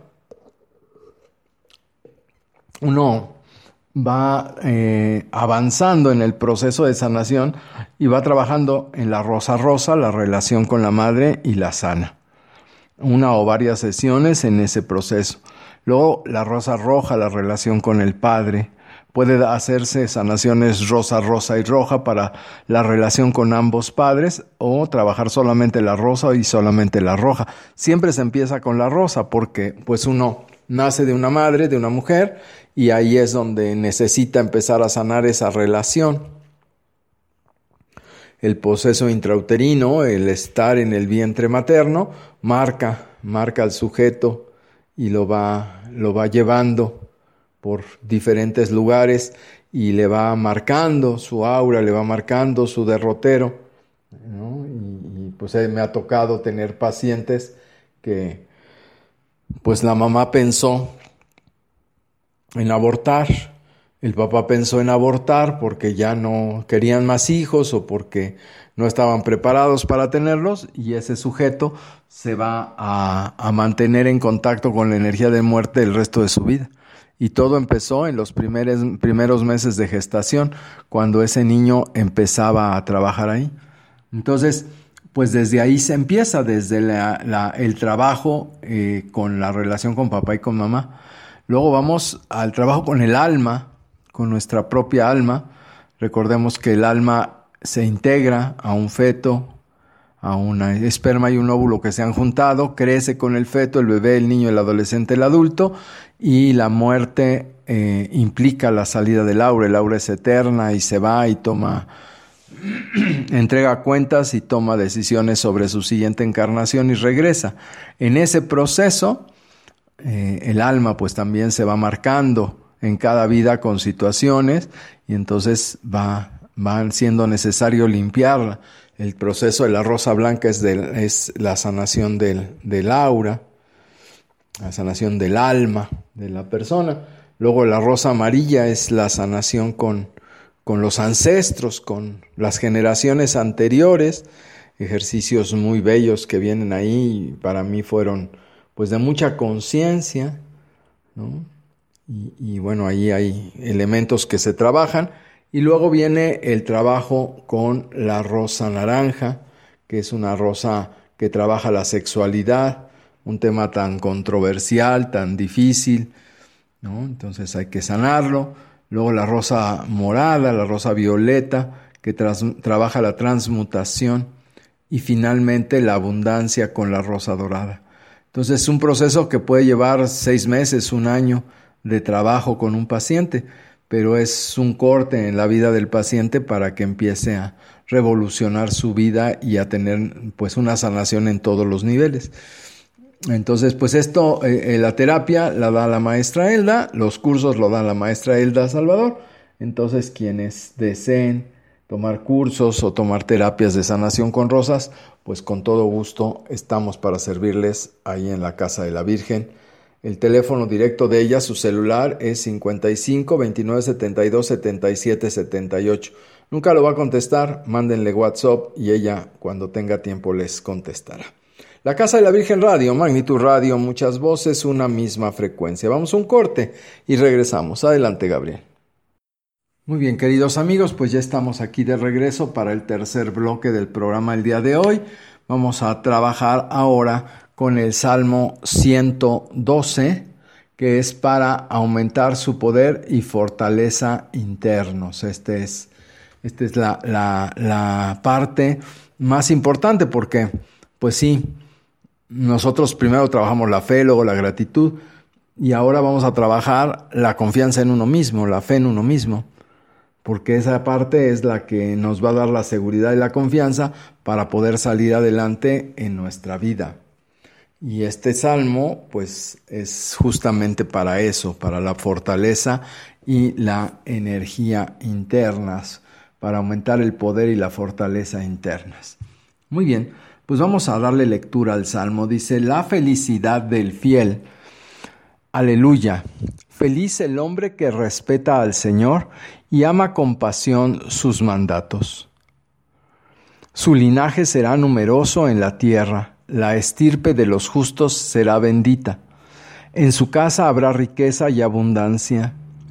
Uno va avanzando en el proceso de sanación y va trabajando en la rosa rosa, la relación con la madre y la sana. Una o varias sesiones en ese proceso. Luego la rosa roja, la relación con el padre. Puede hacerse sanaciones rosa, rosa y roja para la relación con ambos padres, o trabajar solamente la rosa y solamente la roja. Siempre se empieza con la rosa porque pues uno nace de una madre, de una mujer, y ahí es donde necesita empezar a sanar esa relación. El proceso intrauterino, el estar en el vientre materno, marca al sujeto y lo va llevando por diferentes lugares y le va marcando su aura, le va marcando su derrotero, ¿no? Y pues me ha tocado tener pacientes que pues la mamá pensó en abortar, el papá pensó en abortar porque ya no querían más hijos o porque no estaban preparados para tenerlos, y ese sujeto se va a mantener en contacto con la energía de muerte el resto de su vida. Y todo empezó en los primeros meses de gestación, cuando ese niño empezaba a trabajar ahí. Entonces, pues desde ahí se empieza, desde el trabajo con la relación con papá y con mamá. Luego vamos al trabajo con el alma, con nuestra propia alma. Recordemos que el alma se integra a un feto, a una esperma y un óvulo que se han juntado, crece con el feto, el bebé, el niño, el adolescente, el adulto, y la muerte implica la salida del aura. El aura es eterna y se va y entrega cuentas y toma decisiones sobre su siguiente encarnación y regresa. En ese proceso, el alma pues también se va marcando en cada vida con situaciones, y entonces va siendo necesario limpiarla. El proceso de la rosa blanca es la sanación del aura, la sanación del alma de la persona. Luego la rosa amarilla es la sanación con los ancestros, con las generaciones anteriores, ejercicios muy bellos que vienen ahí y para mí fueron pues de mucha conciencia, ¿no? Y bueno, ahí hay elementos que se trabajan y luego viene el trabajo con la rosa naranja, que es una rosa que trabaja la sexualidad, un tema tan controversial, tan difícil, ¿no? Entonces hay que sanarlo. Luego la rosa morada, la rosa violeta, que trabaja la transmutación. Y finalmente la abundancia con la rosa dorada. Entonces es un proceso que puede llevar 6 meses, 1 año de trabajo con un paciente, pero es un corte en la vida del paciente para que empiece a revolucionar su vida y a tener pues una sanación en todos los niveles. Entonces, pues esto, la terapia la da la maestra Elda, los cursos lo da la maestra Elda Salvador. Entonces, quienes deseen tomar cursos o tomar terapias de sanación con rosas, pues con todo gusto estamos para servirles ahí en la Casa de la Virgen. El teléfono directo de ella, su celular, es 55 29 72 77 78. Nunca lo va a contestar, mándenle WhatsApp y ella cuando tenga tiempo les contestará. La Casa de la Virgen Radio, Magnitud Radio, muchas voces, una misma frecuencia. Vamos a un corte y regresamos. Adelante, Gabriel. Muy bien, queridos amigos, pues ya estamos aquí de regreso para el tercer bloque del programa el día de hoy. Vamos a trabajar ahora con el Salmo 112, que es para aumentar su poder y fortaleza internos. Esta es la parte más importante porque, pues sí, nosotros primero trabajamos la fe, luego la gratitud y ahora vamos a trabajar la confianza en uno mismo, la fe en uno mismo, porque esa parte es la que nos va a dar la seguridad y la confianza para poder salir adelante en nuestra vida. Y este salmo pues es justamente para eso, para la fortaleza y la energía internas, para aumentar el poder y la fortaleza internas. Muy bien. Pues vamos a darle lectura al Salmo. Dice, la felicidad del fiel. Aleluya. Feliz el hombre que respeta al Señor y ama con pasión sus mandatos. Su linaje será numeroso en la tierra. La estirpe de los justos será bendita. En su casa habrá riqueza y abundancia.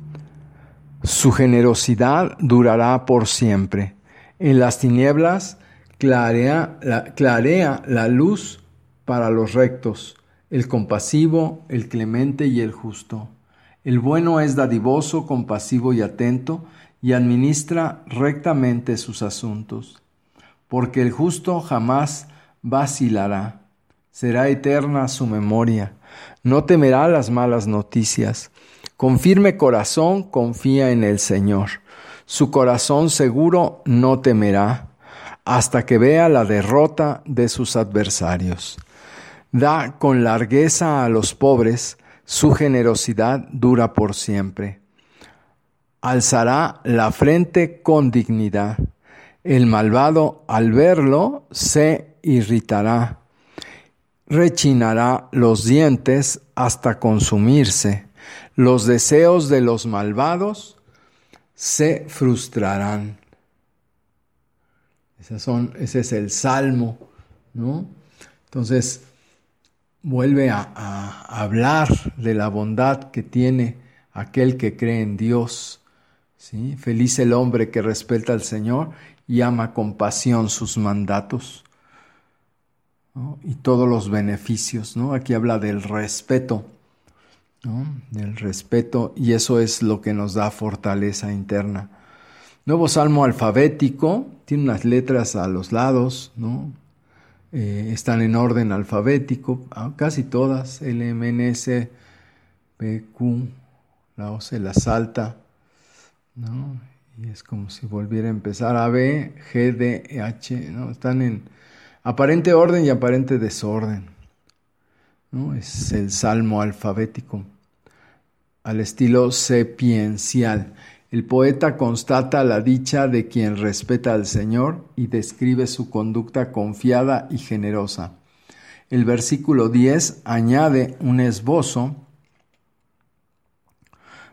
Su generosidad durará por siempre. En las tinieblas clarea la luz para los rectos, el compasivo, el clemente y el justo. El bueno es dadivoso, compasivo y atento, y administra rectamente sus asuntos. Porque el justo jamás vacilará, será eterna su memoria, no temerá las malas noticias. Con firme corazón confía en el Señor, su corazón seguro no temerá, hasta que vea la derrota de sus adversarios. Da con largueza a los pobres, su generosidad dura por siempre. Alzará la frente con dignidad. El malvado, al verlo, se irritará. Rechinará los dientes hasta consumirse. Los deseos de los malvados se frustrarán. Ese es el Salmo, ¿no? Entonces, vuelve a hablar de la bondad que tiene aquel que cree en Dios, ¿sí? Feliz el hombre que respeta al Señor y ama con pasión sus mandatos, ¿no? Y todos los beneficios, ¿no? Aquí habla del respeto, ¿no? Del respeto, y eso es lo que nos da fortaleza interna. Nuevo salmo alfabético, tiene unas letras a los lados, ¿no? Están en orden alfabético, casi todas, L, M, N, S, P, Q, la O se la salta, ¿no? Y es como si volviera a empezar A, B, G, D, E, H, ¿no? Están en aparente orden y aparente desorden, ¿no? Es el salmo alfabético, al estilo sapiencial. El poeta constata la dicha de quien respeta al Señor y describe su conducta confiada y generosa. El versículo 10 añade un esbozo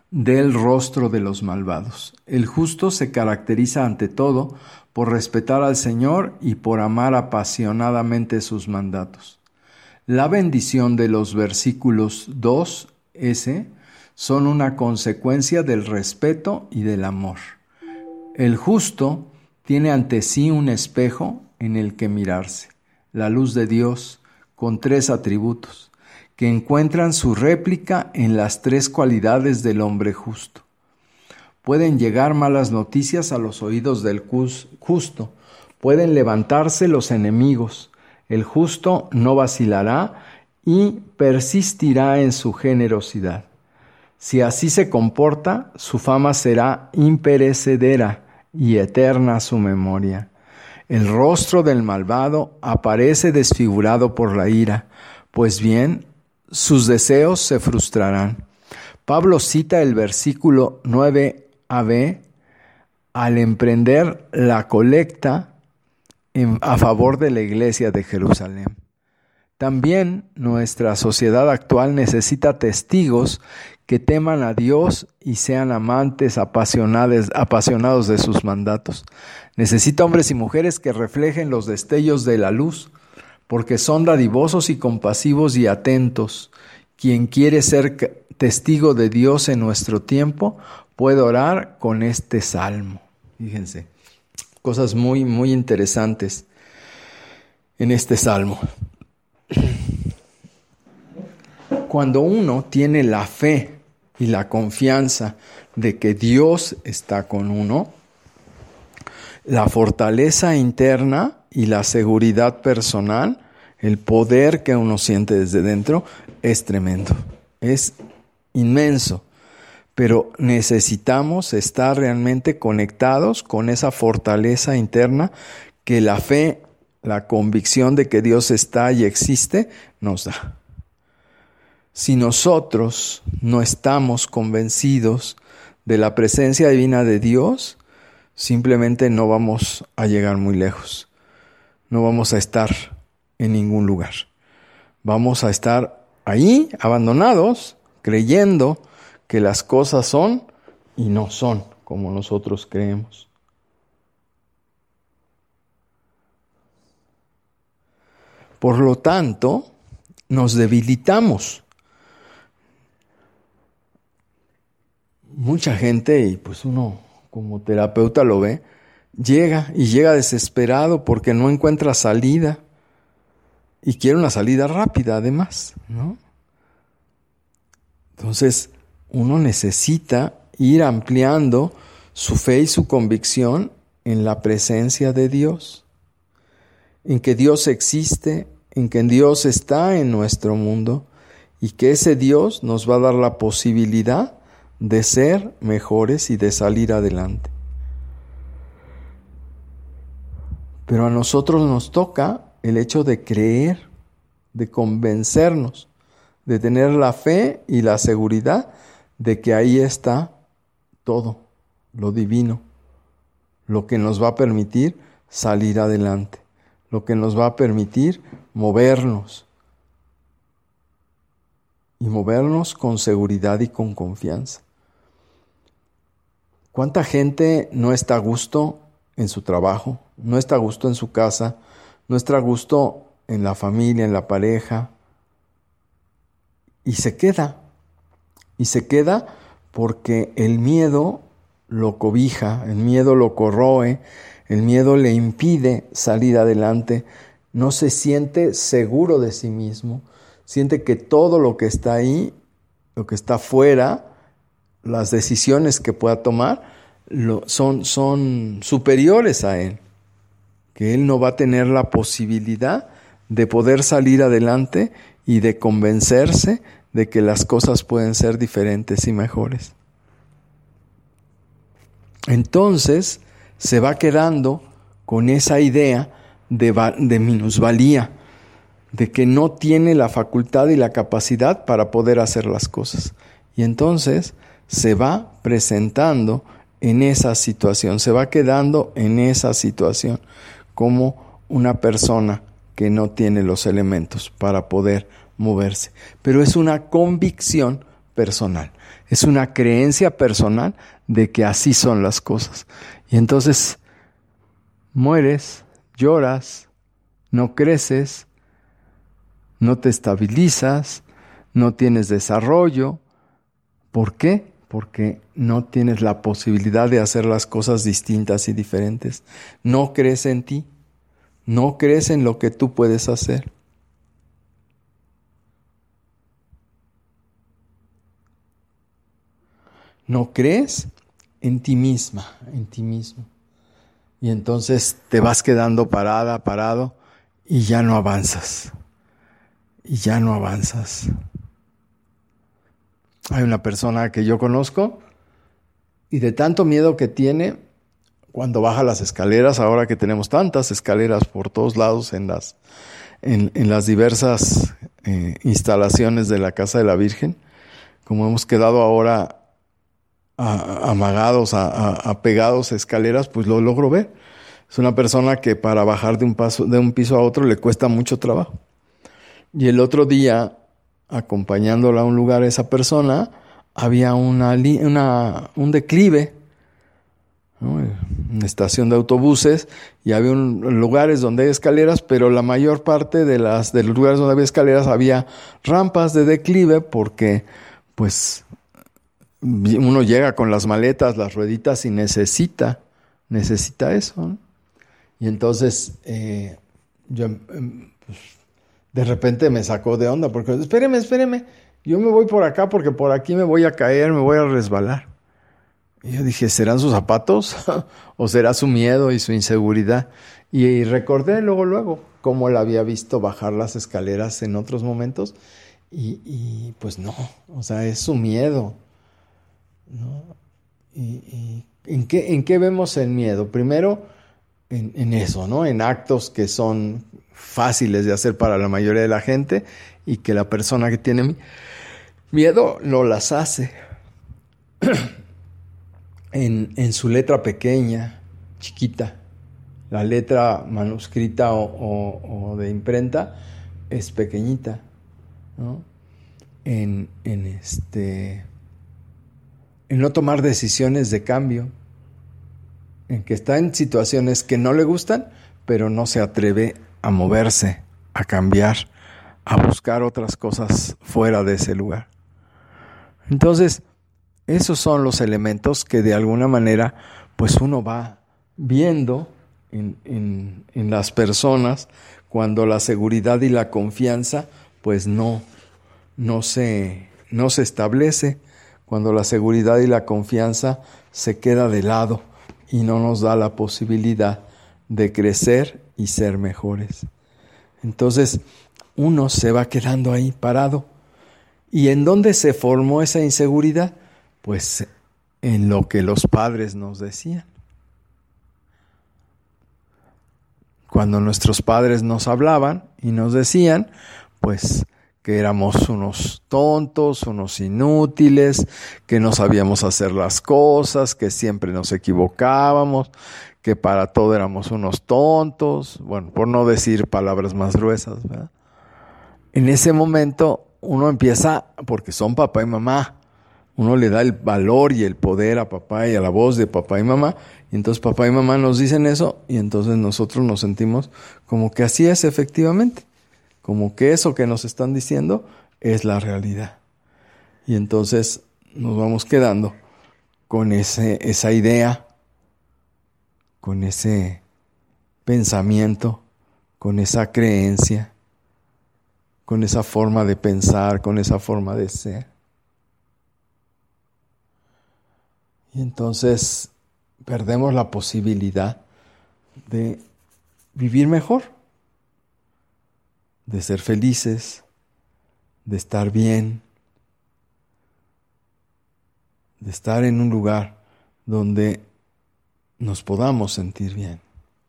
del rostro de los malvados. El justo se caracteriza ante todo por respetar al Señor y por amar apasionadamente sus mandatos. La bendición de los versículos 2s son una consecuencia del respeto y del amor. El justo tiene ante sí un espejo en el que mirarse, la luz de Dios, con 3 atributos, que encuentran su réplica en las 3 cualidades del hombre justo. Pueden llegar malas noticias a los oídos del justo, pueden levantarse los enemigos. El justo no vacilará y persistirá en su generosidad. Si así se comporta, su fama será imperecedera y eterna su memoria. El rostro del malvado aparece desfigurado por la ira, pues bien, sus deseos se frustrarán. Pablo cita el versículo 9ab al emprender la colecta a favor de la iglesia de Jerusalén. También nuestra sociedad actual necesita testigos que teman a Dios y sean amantes apasionados de sus mandatos. Necesita hombres y mujeres que reflejen los destellos de la luz, porque son dadivosos y compasivos y atentos. Quien quiere ser testigo de Dios en nuestro tiempo puede orar con este salmo. Fíjense, cosas muy, muy interesantes en este salmo. Cuando uno tiene la fe y la confianza de que Dios está con uno, la fortaleza interna y la seguridad personal, el poder que uno siente desde dentro, es tremendo, es inmenso. Pero necesitamos estar realmente conectados con esa fortaleza interna que la fe, la convicción de que Dios está y existe, nos da. Si nosotros no estamos convencidos de la presencia divina de Dios, simplemente no vamos a llegar muy lejos. No vamos a estar en ningún lugar. Vamos a estar ahí, abandonados, creyendo que las cosas son y no son como nosotros creemos. Por lo tanto, nos debilitamos. Mucha gente, y pues uno como terapeuta lo ve, llega desesperado porque no encuentra salida y quiere una salida rápida además, ¿no? Entonces, uno necesita ir ampliando su fe y su convicción en la presencia de Dios, en que Dios existe, en que Dios está en nuestro mundo y que ese Dios nos va a dar la posibilidad de ser mejores y de salir adelante. Pero a nosotros nos toca el hecho de creer, de convencernos, de tener la fe y la seguridad de que ahí está todo, lo divino, lo que nos va a permitir salir adelante, lo que nos va a permitir movernos, y movernos con seguridad y con confianza. ¿Cuánta gente no está a gusto en su trabajo, no está a gusto en su casa, no está a gusto en la familia, en la pareja? Y se queda porque el miedo lo cobija, el miedo lo corroe, el miedo le impide salir adelante, no se siente seguro de sí mismo, siente que todo lo que está ahí, lo que está fuera, las decisiones que pueda tomar, son superiores a él, que él no va a tener la posibilidad de poder salir adelante y de convencerse de que las cosas pueden ser diferentes y mejores. Entonces se va quedando con esa idea de minusvalía, de que no tiene la facultad y la capacidad para poder hacer las cosas. Y entonces se va presentando en esa situación, se va quedando en esa situación como una persona que no tiene los elementos para poder moverse. Pero es una convicción personal, Es una creencia personal de que así son las cosas. Y entonces mueres, lloras, no creces, no te estabilizas, no tienes desarrollo. ¿Por qué? Porque no tienes la posibilidad de hacer las cosas distintas y diferentes. No crees en ti, no crees en lo que tú puedes hacer. No crees en ti misma, en ti mismo. Y entonces te vas quedando parada, parado, y ya no avanzas. Y ya no avanzas. Hay una persona que yo conozco y de tanto miedo que tiene cuando baja las escaleras, ahora que tenemos tantas escaleras por todos lados en las diversas instalaciones de la Casa de la Virgen, como hemos quedado ahora amagados, apegados a escaleras, pues lo logro ver. Es una persona que para bajar de un piso a otro le cuesta mucho trabajo. Y el otro día, acompañándola a un lugar, esa persona, había un declive, ¿no? Una estación de autobuses, y había lugares donde hay escaleras, pero la mayor parte de los lugares donde había escaleras había rampas de declive, porque pues uno llega con las maletas, las rueditas, y necesita eso, ¿no? Y entonces yo pues, de repente me sacó de onda, porque espéreme, yo me voy por acá porque por aquí me voy a caer, me voy a resbalar. Y yo dije, ¿serán sus zapatos? ¿O será su miedo y su inseguridad? Y recordé luego cómo la había visto bajar las escaleras en otros momentos, y pues no, o sea, es su miedo, ¿no? ¿Y en qué vemos el miedo? Primero, en eso, ¿no? En actos que son fáciles de hacer para la mayoría de la gente y que la persona que tiene miedo no las hace. En su letra pequeña, chiquita, la letra manuscrita o de imprenta es pequeñita, ¿no? En no tomar decisiones de cambio, en que está en situaciones que no le gustan, pero no se atreve a moverse, a cambiar, a buscar otras cosas fuera de ese lugar. Entonces, esos son los elementos que de alguna manera pues uno va viendo en las personas cuando la seguridad y la confianza pues no se establece, cuando la seguridad y la confianza se queda de lado y no nos da la posibilidad de crecer y ser mejores. Entonces uno se va quedando ahí parado. ¿Y en dónde se formó esa inseguridad? Pues en lo que los padres nos decían. Cuando nuestros padres nos hablaban y nos decían, pues que éramos unos tontos, unos inútiles, que no sabíamos hacer las cosas, que siempre nos equivocábamos, que para todo éramos unos tontos, bueno, por no decir palabras más gruesas, ¿verdad? En ese momento uno empieza, porque son papá y mamá, uno le da el valor y el poder a papá y a la voz de papá y mamá, y entonces papá y mamá nos dicen eso, y entonces nosotros nos sentimos como que así es efectivamente, como que eso que nos están diciendo es la realidad. Y entonces nos vamos quedando con esa idea, con ese pensamiento, con esa creencia, con esa forma de pensar, con esa forma de ser. Y entonces perdemos la posibilidad de vivir mejor, de ser felices, de estar bien, de estar en un lugar donde nos podamos sentir bien.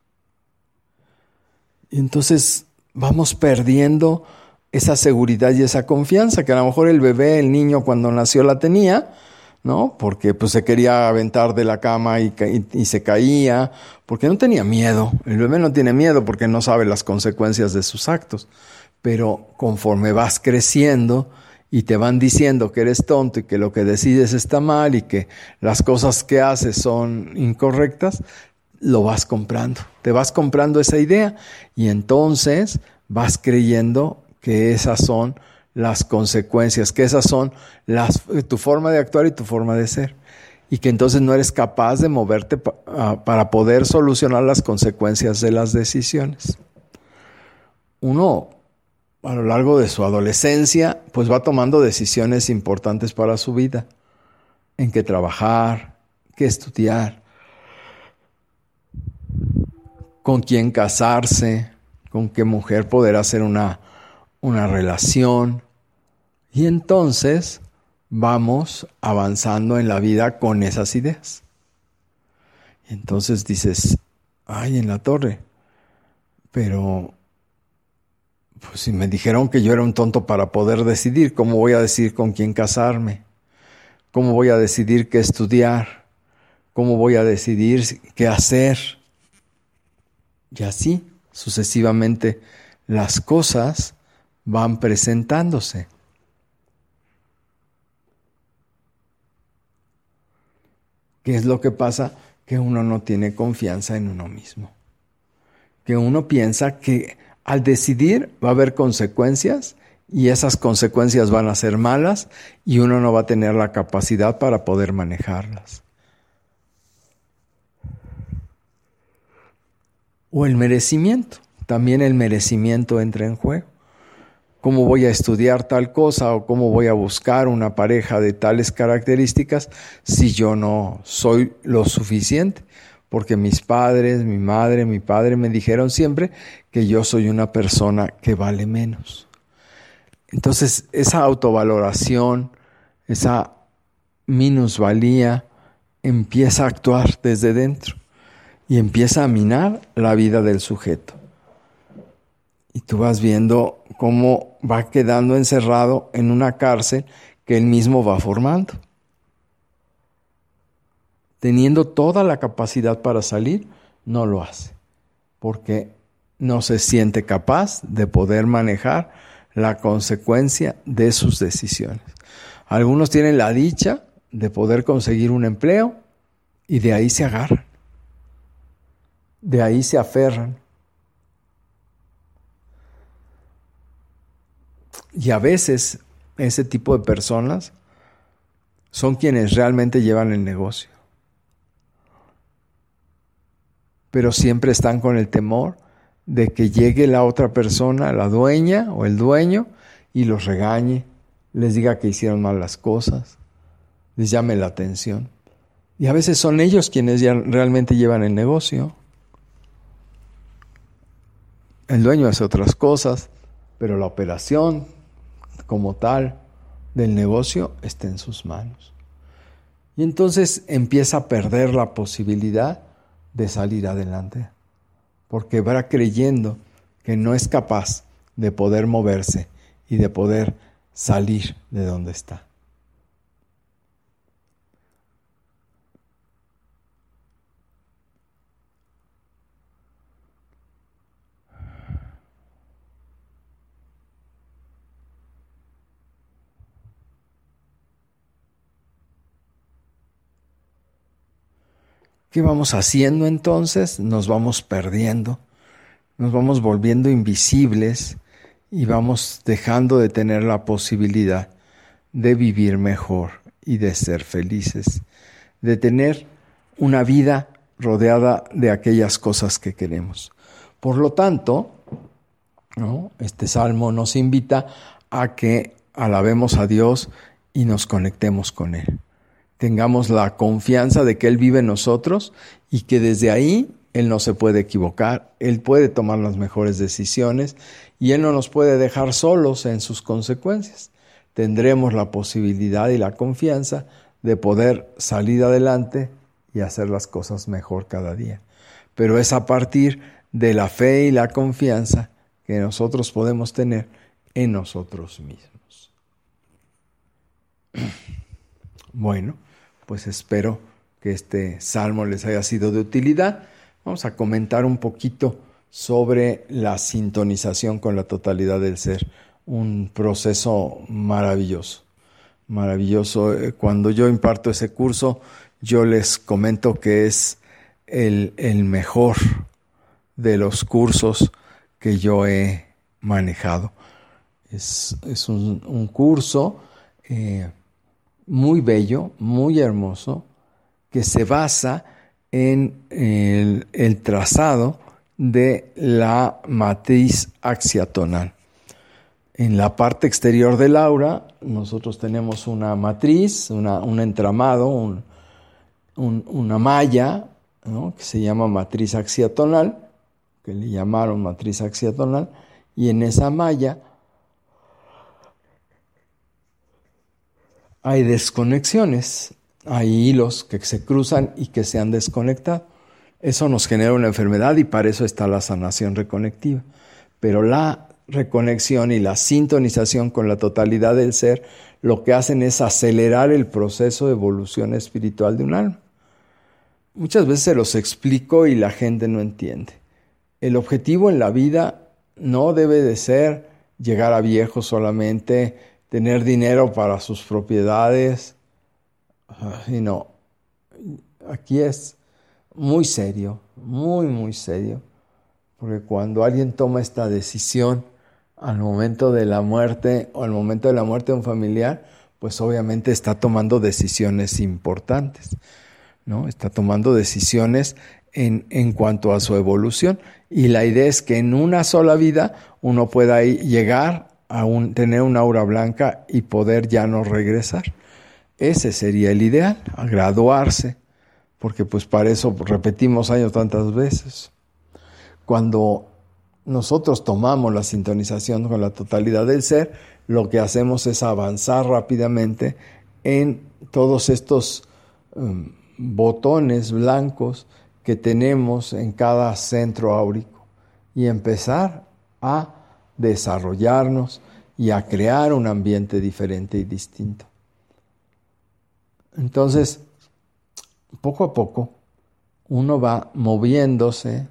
Y entonces vamos perdiendo esa seguridad y esa confianza que a lo mejor el bebé, el niño cuando nació la tenía, ¿no? Porque pues se quería aventar de la cama y se caía, porque no tenía miedo. El bebé no tiene miedo porque no sabe las consecuencias de sus actos. Pero conforme vas creciendo y te van diciendo que eres tonto y que lo que decides está mal y que las cosas que haces son incorrectas, lo vas comprando. Te vas comprando esa idea y entonces vas creyendo que esas son las consecuencias, que esas son tu forma de actuar y tu forma de ser. Y que entonces no eres capaz de moverte para poder solucionar las consecuencias de las decisiones. Uno, a lo largo de su adolescencia, pues va tomando decisiones importantes para su vida. En qué trabajar, qué estudiar, con quién casarse, con qué mujer poder hacer una relación. Y entonces vamos avanzando en la vida con esas ideas. Y entonces dices, ay, en la torre, pero pues si me dijeron que yo era un tonto para poder decidir, ¿cómo voy a decidir con quién casarme? ¿Cómo voy a decidir qué estudiar? ¿Cómo voy a decidir qué hacer? Y así, sucesivamente, las cosas van presentándose. ¿Qué es lo que pasa? Que uno no tiene confianza en uno mismo. Que uno piensa que al decidir va a haber consecuencias y esas consecuencias van a ser malas y uno no va a tener la capacidad para poder manejarlas. O el merecimiento. También el merecimiento entra en juego. ¿Cómo voy a estudiar tal cosa o cómo voy a buscar una pareja de tales características si yo no soy lo suficiente? Porque mis padres, mi madre, mi padre me dijeron siempre que yo soy una persona que vale menos. Entonces, esa autovaloración, esa minusvalía empieza a actuar desde dentro y empieza a minar la vida del sujeto. Y tú vas viendo cómo va quedando encerrado en una cárcel que él mismo va formando. Teniendo toda la capacidad para salir, no lo hace, porque no se siente capaz de poder manejar la consecuencia de sus decisiones. Algunos tienen la dicha de poder conseguir un empleo y de ahí se agarran, de ahí se aferran. Y a veces ese tipo de personas son quienes realmente llevan el negocio. Pero siempre están con el temor de que llegue la otra persona, la dueña o el dueño, y los regañe, les diga que hicieron mal las cosas, les llame la atención. Y a veces son ellos quienes ya realmente llevan el negocio. El dueño hace otras cosas, pero la operación como tal del negocio está en sus manos. Y entonces empieza a perder la posibilidad de salir adelante, porque va creyendo que no es capaz de poder moverse y de poder salir de donde está. ¿Qué vamos haciendo entonces? Nos vamos perdiendo, nos vamos volviendo invisibles y vamos dejando de tener la posibilidad de vivir mejor y de ser felices, de tener una vida rodeada de aquellas cosas que queremos. Por lo tanto, ¿no? Este salmo nos invita a que alabemos a Dios y nos conectemos con Él. Tengamos la confianza de que Él vive en nosotros y que desde ahí Él no se puede equivocar, Él puede tomar las mejores decisiones y Él no nos puede dejar solos en sus consecuencias. Tendremos la posibilidad y la confianza de poder salir adelante y hacer las cosas mejor cada día. Pero es a partir de la fe y la confianza que nosotros podemos tener en nosotros mismos. Bueno, pues espero que este salmo les haya sido de utilidad. Vamos a comentar un poquito sobre la sintonización con la totalidad del ser. un proceso maravilloso. Maravilloso. Cuando yo imparto ese curso, yo les comento que es el mejor de los cursos que yo he manejado. Es un curso muy bello, muy hermoso, que se basa en el trazado de la matriz axiatonal. En la parte exterior del aura, nosotros tenemos una matriz, un entramado, una malla, ¿no?, que se llama matriz axiatonal, que le llamaron matriz axiatonal, y en esa malla hay desconexiones, hay hilos que se cruzan y que se han desconectado. Eso nos genera una enfermedad y para eso está la sanación reconectiva. Pero la reconexión y la sintonización con la totalidad del ser lo que hacen es acelerar el proceso de evolución espiritual de un alma. Muchas veces se los explico y la gente no entiende. El objetivo en la vida no debe de ser llegar a viejo solamente, tener dinero para sus propiedades, sino aquí es muy serio, muy, muy serio, porque cuando alguien toma esta decisión al momento de la muerte o al momento de la muerte de un familiar, pues obviamente está tomando decisiones importantes, ¿no? Está tomando decisiones en cuanto a su evolución, y la idea es que en una sola vida uno pueda llegar a tener una aura blanca y poder ya no regresar. Ese sería el ideal, a graduarse, porque pues para eso repetimos años tantas veces. Cuando nosotros tomamos la sintonización con la totalidad del ser, lo que hacemos es avanzar rápidamente en todos estos botones blancos que tenemos en cada centro áurico y empezar a desarrollarnos y a crear un ambiente diferente y distinto. Entonces, poco a poco, uno va moviéndose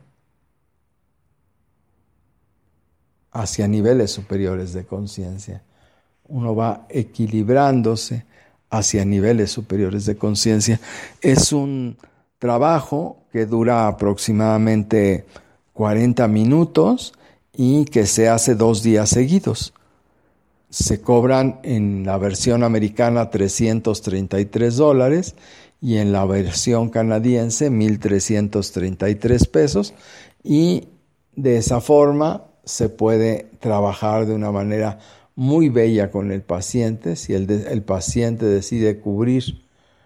hacia niveles superiores de conciencia. Uno va equilibrándose hacia niveles superiores de conciencia. Es un trabajo que dura aproximadamente 40 minutos y que se hace 2 días seguidos. Se cobran en la versión americana $333 y en la versión canadiense $1,333, y de esa forma se puede trabajar de una manera muy bella con el paciente. Si el paciente decide cubrir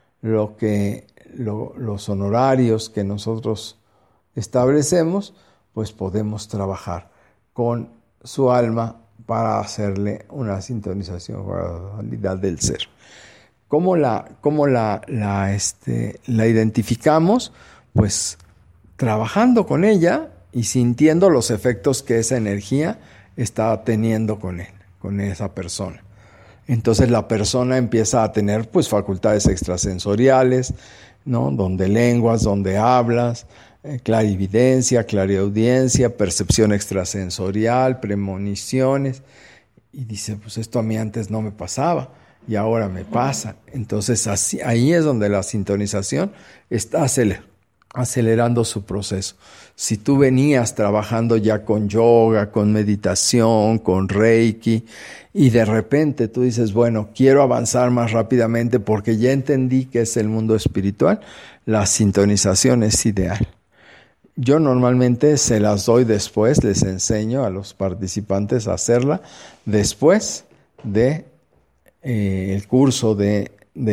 los honorarios que nosotros establecemos, pues podemos trabajar con su alma para hacerle una sintonización con la totalidad del ser. ¿Cómo la identificamos? Pues trabajando con ella y sintiendo los efectos que esa energía está teniendo con esa persona. Entonces la persona empieza a tener pues facultades extrasensoriales, ¿no? Donde lenguas, donde hablas, clarividencia, clariaudiencia, percepción extrasensorial, premoniciones, y dice, pues esto a mí antes no me pasaba y ahora me pasa. Entonces ahí es donde la sintonización está acelerando su proceso. Si tú venías trabajando ya con yoga, con meditación, con Reiki, y de repente tú dices, bueno, quiero avanzar más rápidamente porque ya entendí que es el mundo espiritual, la sintonización es ideal. Yo normalmente se las doy después, les enseño a los participantes a hacerla después de el curso de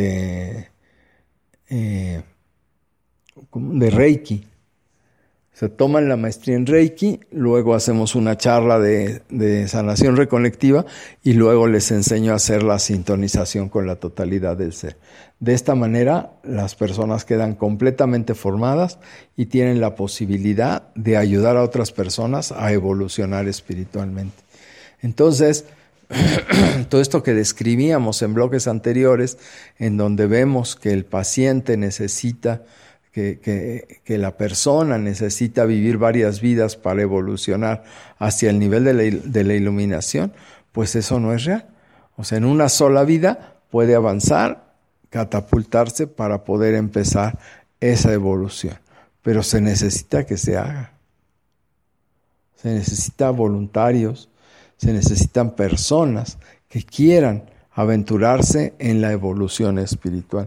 Reiki. Se toman la maestría en Reiki, luego hacemos una charla de sanación reconectiva y luego les enseño a hacer la sintonización con la totalidad del ser. De esta manera, las personas quedan completamente formadas y tienen la posibilidad de ayudar a otras personas a evolucionar espiritualmente. Entonces, todo esto que describíamos en bloques anteriores, en donde vemos que el paciente necesita, que la persona necesita vivir varias vidas para evolucionar hacia el nivel de la iluminación, pues eso no es real. O sea, en una sola vida puede avanzar, catapultarse para poder empezar esa evolución. Pero se necesita que se haga. Se necesitan voluntarios, se necesitan personas que quieran aventurarse en la evolución espiritual.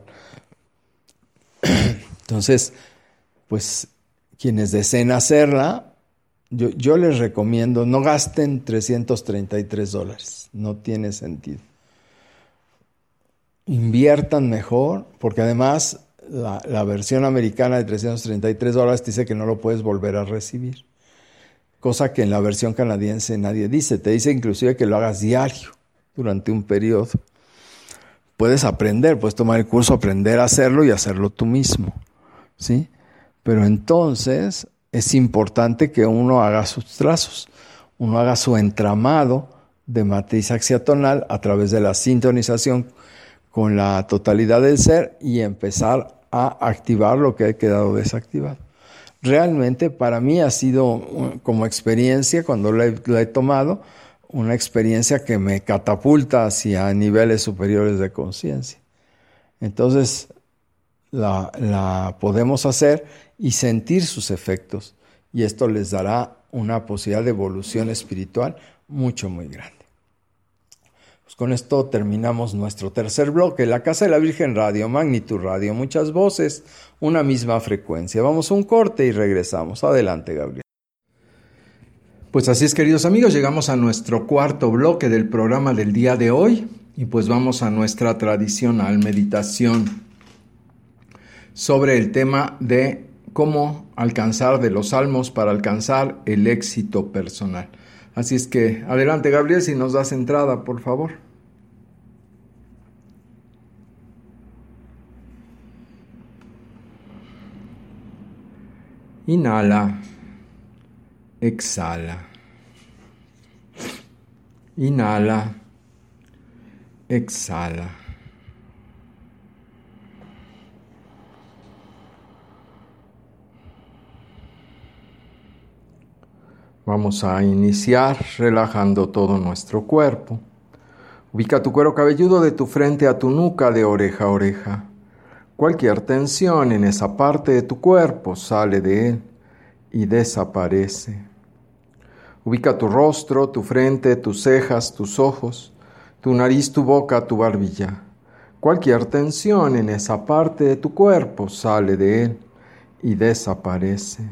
Entonces, pues quienes deseen hacerla, yo les recomiendo, no gasten $333, no tiene sentido. Inviertan mejor, porque además la versión americana de $333 dice que no lo puedes volver a recibir. Cosa que en la versión canadiense nadie dice. Te dice inclusive que lo hagas diario durante un periodo. Puedes aprender, puedes tomar el curso, aprender a hacerlo y hacerlo tú mismo, ¿sí? Pero entonces es importante que uno haga sus trazos, uno haga su entramado de matriz axiatonal a través de la sintonización con la totalidad del ser y empezar a activar lo que ha quedado desactivado. Realmente para mí ha sido como experiencia, cuando la he tomado, una experiencia que me catapulta hacia niveles superiores de conciencia. Entonces la podemos hacer y sentir sus efectos, y esto les dará una posibilidad de evolución espiritual muy grande. Pues con esto terminamos nuestro tercer bloque, La Casa de la Virgen Radio, Magnitud Radio, muchas voces, una misma frecuencia. Vamos a un corte y regresamos. Adelante, Gabriel. Pues así es, queridos amigos, llegamos a nuestro cuarto bloque del programa del día de hoy y pues vamos a nuestra tradicional meditación sobre el tema de cómo alcanzar de los salmos para alcanzar el éxito personal. Así es que adelante, Gabriel, si nos das entrada, por favor. Inhala, exhala. Inhala, exhala. Vamos a iniciar relajando todo nuestro cuerpo. Ubica tu cuero cabelludo de tu frente a tu nuca, de oreja a oreja. Cualquier tensión en esa parte de tu cuerpo sale de él y desaparece. Ubica tu rostro, tu frente, tus cejas, tus ojos, tu nariz, tu boca, tu barbilla. Cualquier tensión en esa parte de tu cuerpo sale de él y desaparece.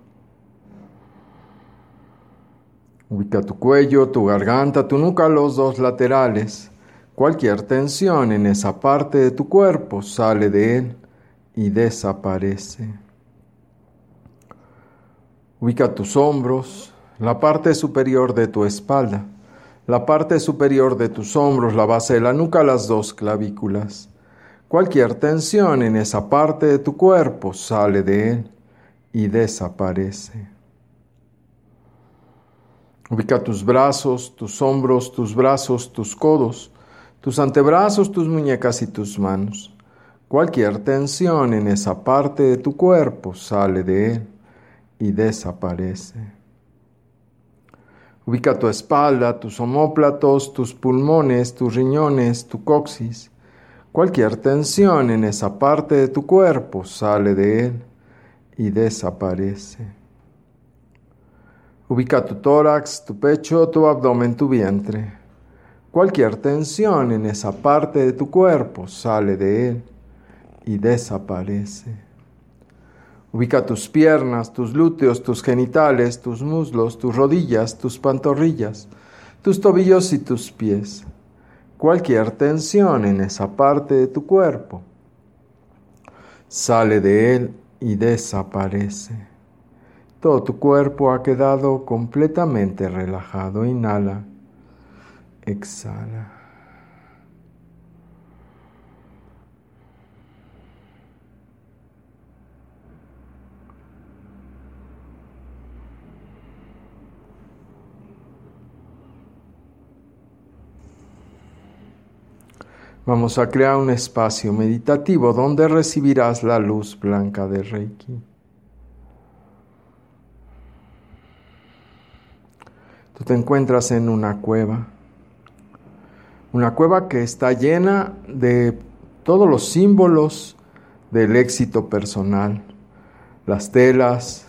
Ubica tu cuello, tu garganta, tu nuca, los dos laterales. Cualquier tensión en esa parte de tu cuerpo sale de él y desaparece. Ubica tus hombros, la parte superior de tu espalda, la parte superior de tus hombros, la base de la nuca, las dos clavículas. Cualquier tensión en esa parte de tu cuerpo sale de él y desaparece. Ubica tus brazos, tus hombros, tus brazos, tus codos, tus antebrazos, tus muñecas y tus manos. Cualquier tensión en esa parte de tu cuerpo sale de él y desaparece. Ubica tu espalda, tus omóplatos, tus pulmones, tus riñones, tu coxis. Cualquier tensión en esa parte de tu cuerpo sale de él y desaparece. Ubica tu tórax, tu pecho, tu abdomen, tu vientre. Cualquier tensión en esa parte de tu cuerpo sale de él y desaparece. Ubica tus piernas, tus glúteos, tus genitales, tus muslos, tus rodillas, tus pantorrillas, tus tobillos y tus pies. Cualquier tensión en esa parte de tu cuerpo sale de él y desaparece. Todo tu cuerpo ha quedado completamente relajado. Inhala, exhala. Vamos a crear un espacio meditativo donde recibirás la luz blanca de Reiki. Tú te encuentras en una cueva. Una cueva que está llena de todos los símbolos del éxito personal, las telas,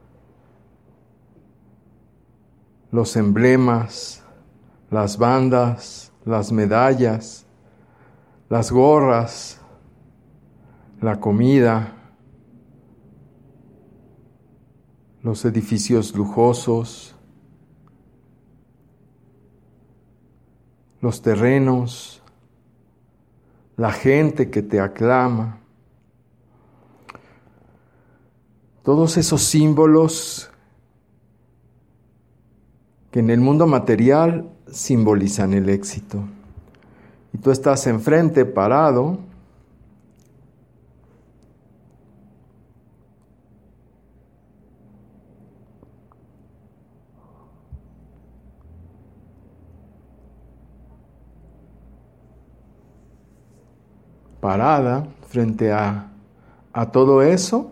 los emblemas, las bandas, las medallas, las gorras, la comida, los edificios lujosos, los terrenos, la gente que te aclama. Todos esos símbolos que en el mundo material simbolizan el éxito. Y tú estás enfrente, parado, parada frente a todo eso,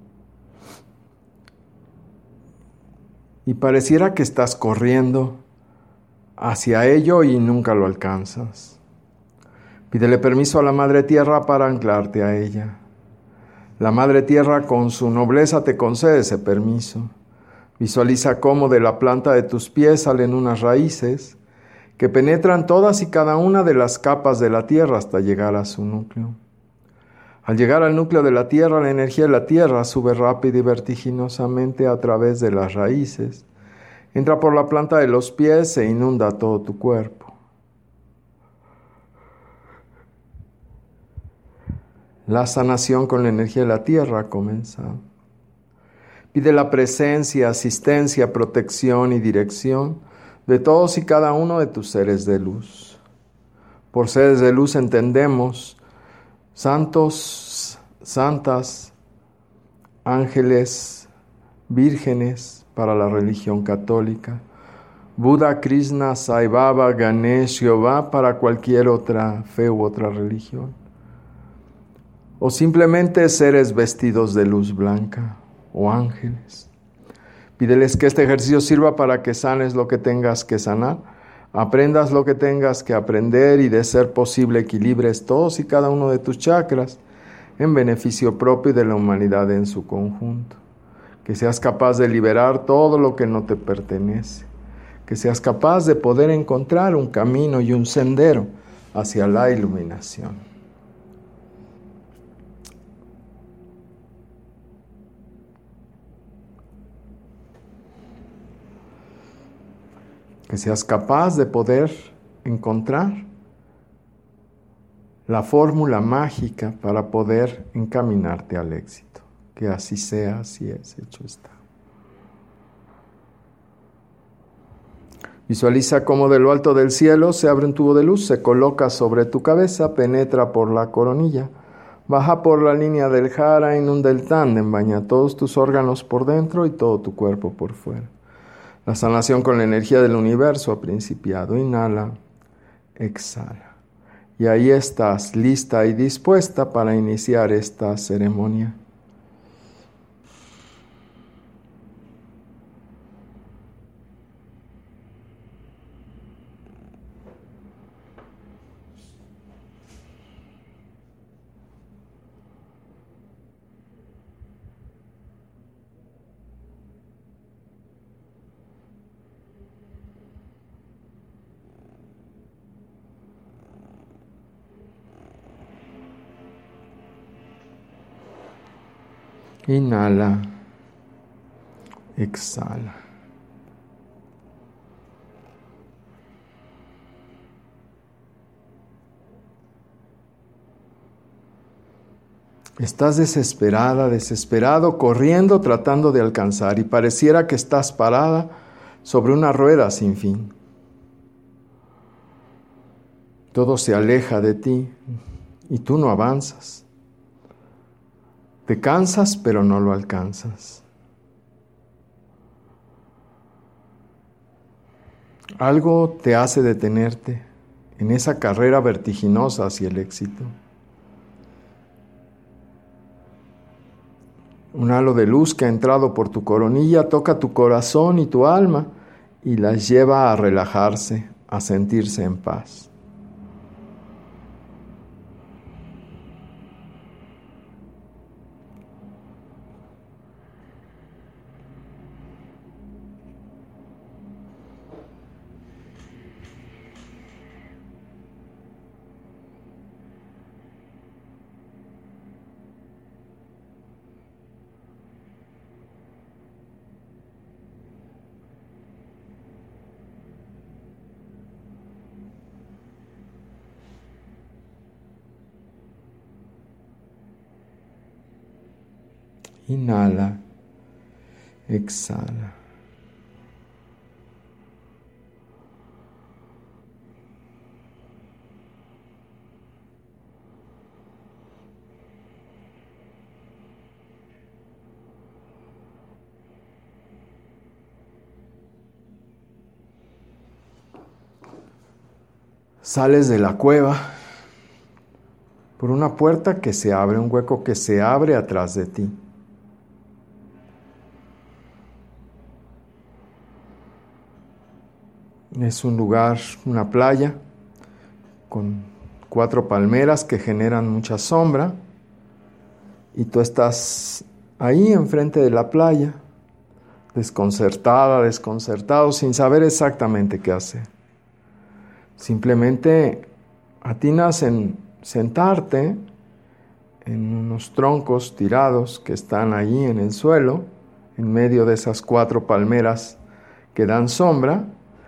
y pareciera que estás corriendo hacia ello y nunca lo alcanzas. Pídele permiso a la Madre Tierra para anclarte a ella. La Madre Tierra con su nobleza te concede ese permiso. Visualiza cómo de la planta de tus pies salen unas raíces que penetran todas y cada una de las capas de la Tierra hasta llegar a su núcleo. Al llegar al núcleo de la Tierra, la energía de la Tierra sube rápida y vertiginosamente a través de las raíces, entra por la planta de los pies e inunda todo tu cuerpo. La sanación con la energía de la Tierra comienza. Pide la presencia, asistencia, protección y dirección de todos y cada uno de tus seres de luz. Por seres de luz entendemos santos, santas, ángeles, vírgenes para la religión católica, Buda, Krishna, Sai Baba, Ganesh, Jehová para cualquier otra fe u otra religión. O simplemente seres vestidos de luz blanca o ángeles. Pídeles que este ejercicio sirva para que sanes lo que tengas que sanar, aprendas lo que tengas que aprender y, de ser posible, equilibres todos y cada uno de tus chakras en beneficio propio y de la humanidad en su conjunto. Que seas capaz de liberar todo lo que no te pertenece. Que seas capaz de poder encontrar un camino y un sendero hacia la iluminación. Que seas capaz de poder encontrar la fórmula mágica para poder encaminarte al éxito. Que así sea, así es, hecho está. Visualiza cómo de lo alto del cielo se abre un tubo de luz, se coloca sobre tu cabeza, penetra por la coronilla, baja por la línea del jara, inunda el tándem, baña todos tus órganos por dentro y todo tu cuerpo por fuera. La sanación con la energía del universo ha principiado. Inhala, exhala. Y ahí estás, lista y dispuesta para iniciar esta ceremonia. Inhala, exhala. Estás desesperada, desesperado, corriendo, tratando de alcanzar, y pareciera que estás parada sobre una rueda sin fin. Todo se aleja de ti y tú no avanzas. Te cansas, pero no lo alcanzas. Algo te hace detenerte en esa carrera vertiginosa hacia el éxito. Un halo de luz que ha entrado por tu coronilla toca tu corazón y tu alma y las lleva a relajarse, a sentirse en paz. Inhala, exhala. Sales de la cueva por una puerta que se abre, un hueco que se abre atrás de ti. Es un lugar, una playa, con 4 palmeras que generan mucha sombra, y tú estás ahí enfrente de la playa, desconcertada, desconcertado, sin saber exactamente qué hacer. Simplemente atinas en sentarte en unos troncos tirados que están allí en el suelo, en medio de esas 4 palmeras que dan sombra,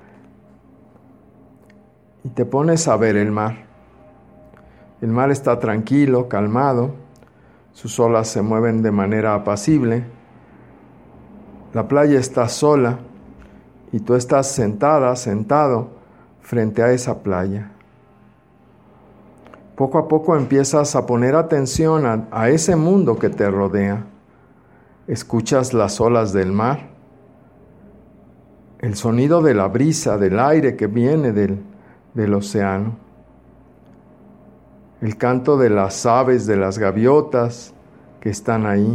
y te pones a ver el mar. El mar está tranquilo, calmado, sus olas se mueven de manera apacible, la playa está sola y tú estás sentada, sentado frente a esa playa. Poco a poco empiezas a poner atención a ese mundo que te rodea. Escuchas las olas del mar, el sonido de la brisa, del aire que viene del océano, el canto de las aves, de las gaviotas que están ahí.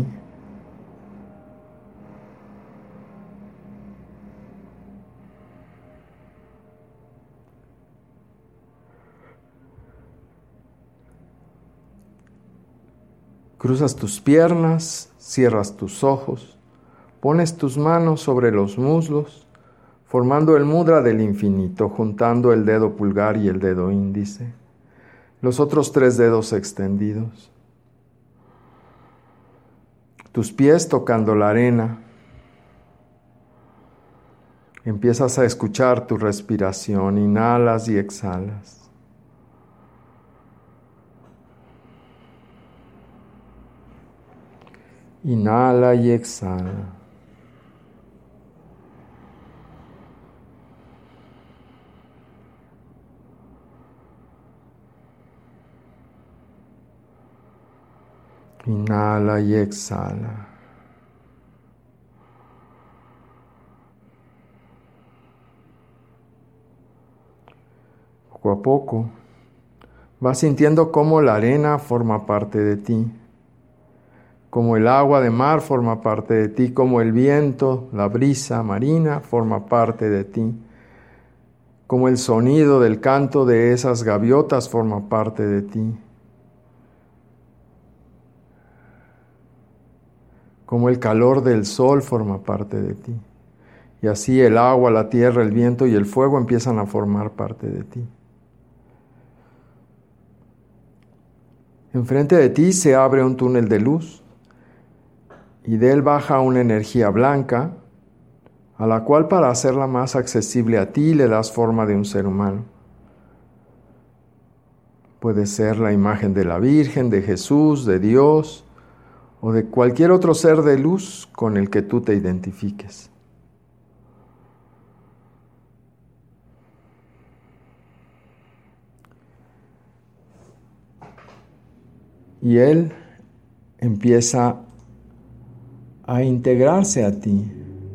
Cruzas tus piernas, cierras tus ojos, pones tus manos sobre los muslos, formando el mudra del infinito, juntando el dedo pulgar y el dedo índice, los otros 3 dedos extendidos. Tus pies tocando la arena. Empiezas a escuchar tu respiración, inhalas y exhalas. Inhala y exhala. Inhala y exhala. Poco a poco vas sintiendo cómo la arena forma parte de ti, como el agua de mar forma parte de ti, como el viento, la brisa marina forma parte de ti, como el sonido del canto de esas gaviotas forma parte de ti, como el calor del sol forma parte de ti. Y así el agua, la tierra, el viento y el fuego empiezan a formar parte de ti. Enfrente de ti se abre un túnel de luz y de él baja una energía blanca, a la cual, para hacerla más accesible a ti, le das forma de un ser humano. Puede ser la imagen de la Virgen, de Jesús, de Dios o de cualquier otro ser de luz con el que tú te identifiques. Y él empieza a integrarse a ti.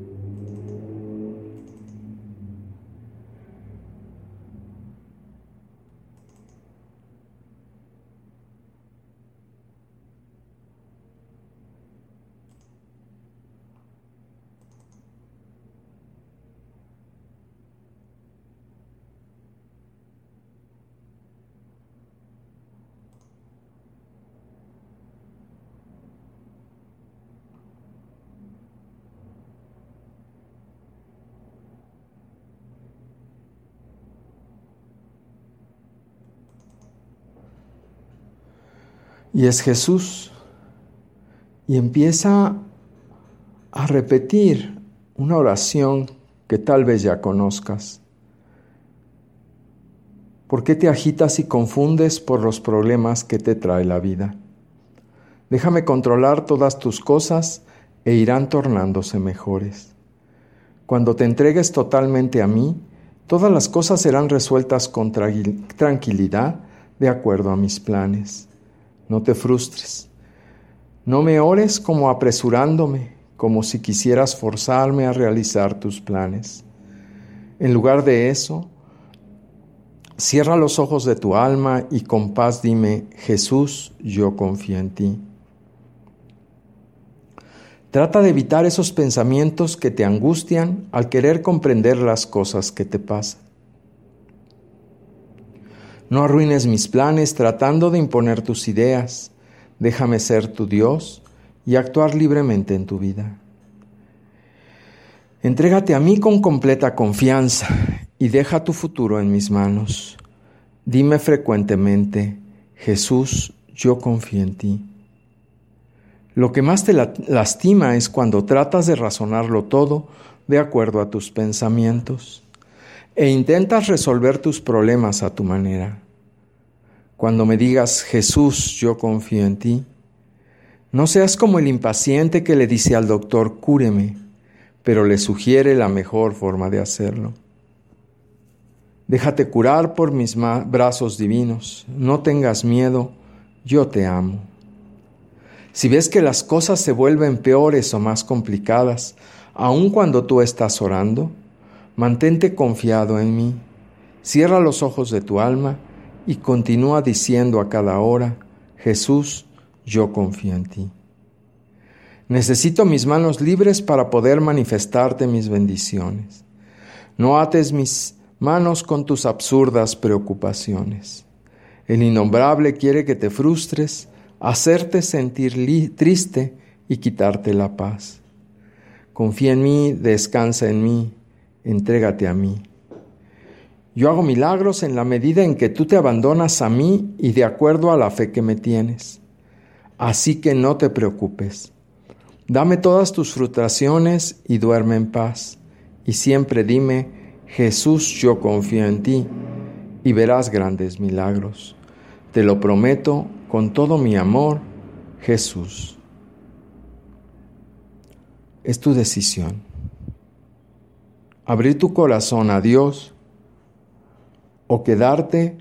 Y es Jesús. Y empieza a repetir una oración que tal vez ya conozcas. ¿Por qué te agitas y confundes por los problemas que te trae la vida? Déjame controlar todas tus cosas e irán tornándose mejores. Cuando te entregues totalmente a mí, todas las cosas serán resueltas con tranquilidad de acuerdo a mis planes. No te frustres. No me ores como apresurándome, como si quisieras forzarme a realizar tus planes. En lugar de eso, cierra los ojos de tu alma y con paz dime: Jesús, yo confío en ti. Trata de evitar esos pensamientos que te angustian al querer comprender las cosas que te pasan. No arruines mis planes tratando de imponer tus ideas. Déjame ser tu Dios y actuar libremente en tu vida. Entrégate a mí con completa confianza y deja tu futuro en mis manos. Dime frecuentemente: Jesús, yo confío en ti. Lo que más te lastima es cuando tratas de razonarlo todo de acuerdo a tus pensamientos e intentas resolver tus problemas a tu manera. Cuando me digas: Jesús, yo confío en ti, no seas como el impaciente que le dice al doctor: cúreme, pero le sugiere la mejor forma de hacerlo. Déjate curar por mis brazos divinos. No tengas miedo, yo te amo. Si ves que las cosas se vuelven peores o más complicadas, aun cuando tú estás orando, mantente confiado en mí. Cierra los ojos de tu alma y continúa diciendo a cada hora: Jesús, yo confío en ti. Necesito mis manos libres para poder manifestarte mis bendiciones. No ates mis manos con tus absurdas preocupaciones. El innombrable quiere que te frustres, hacerte sentir triste y quitarte la paz. Confía en mí, descansa en mí, entrégate a mí. Yo hago milagros en la medida en que tú te abandonas a mí y de acuerdo a la fe que me tienes. Así que no te preocupes. Dame todas tus frustraciones y duerme en paz. Y siempre dime: Jesús, yo confío en ti, y verás grandes milagros. Te lo prometo con todo mi amor, Jesús. Es tu decisión. Abrir tu corazón a Dios o quedarte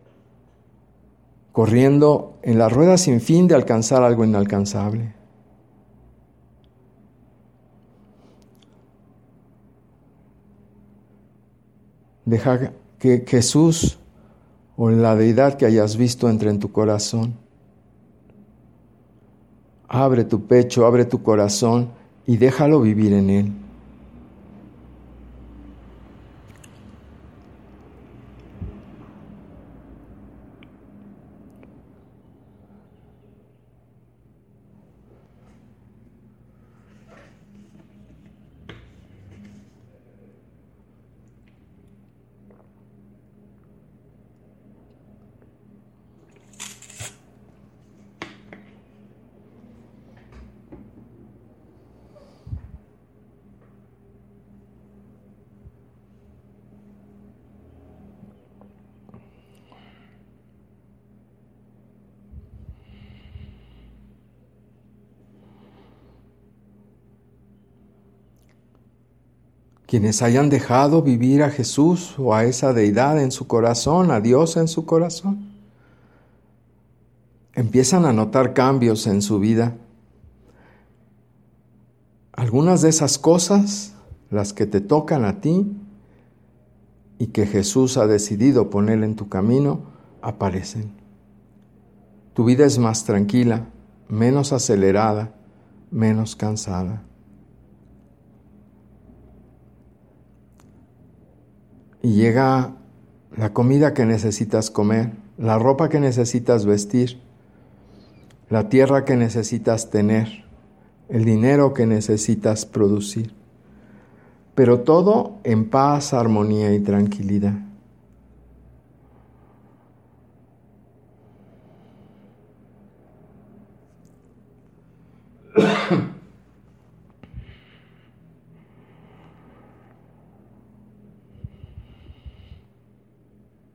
corriendo en la rueda sin fin de alcanzar algo inalcanzable. Deja que Jesús o la deidad que hayas visto entre en tu corazón. Abre tu pecho, abre tu corazón y déjalo vivir en él. Quienes hayan dejado vivir a Jesús o a esa deidad en su corazón, a Dios en su corazón, empiezan a notar cambios en su vida. Algunas de esas cosas, las que te tocan a ti y que Jesús ha decidido poner en tu camino, aparecen. Tu vida es más tranquila, menos acelerada, menos cansada. Y llega la comida que necesitas comer, la ropa que necesitas vestir, la tierra que necesitas tener, el dinero que necesitas producir. Pero todo en paz, armonía y tranquilidad.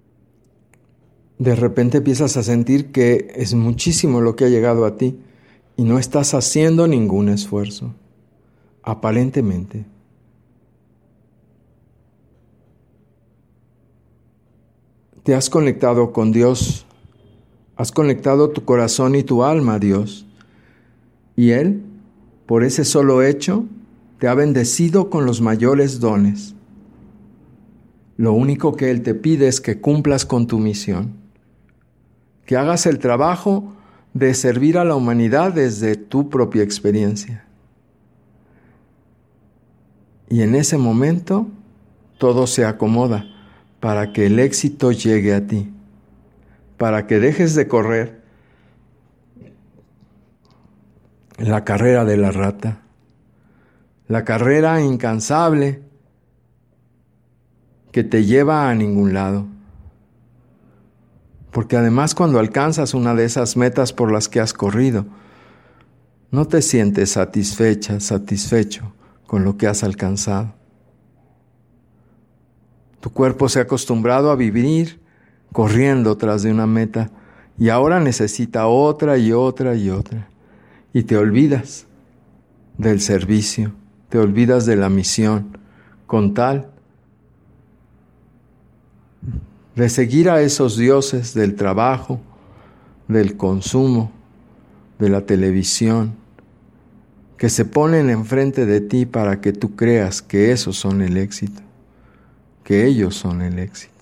De repente empiezas a sentir que es muchísimo lo que ha llegado a ti y no estás haciendo ningún esfuerzo, aparentemente. Te has conectado con Dios, has conectado tu corazón y tu alma a Dios, y Él, por ese solo hecho, te ha bendecido con los mayores dones. Lo único que Él te pide es que cumplas con tu misión, que hagas el trabajo de servir a la humanidad desde tu propia experiencia. Y en ese momento, todo se acomoda para que el éxito llegue a ti, para que dejes de correr la carrera de la rata, la carrera incansable que te lleva a ningún lado. Porque además cuando alcanzas una de esas metas por las que has corrido, no te sientes satisfecho con lo que has alcanzado. Tu cuerpo se ha acostumbrado a vivir corriendo tras de una meta y ahora necesita otra y otra y otra. Y te olvidas del servicio, te olvidas de la misión, con tal de seguir a esos dioses del trabajo, del consumo, de la televisión, que se ponen enfrente de ti para que tú creas que esos son el éxito, que ellos son el éxito.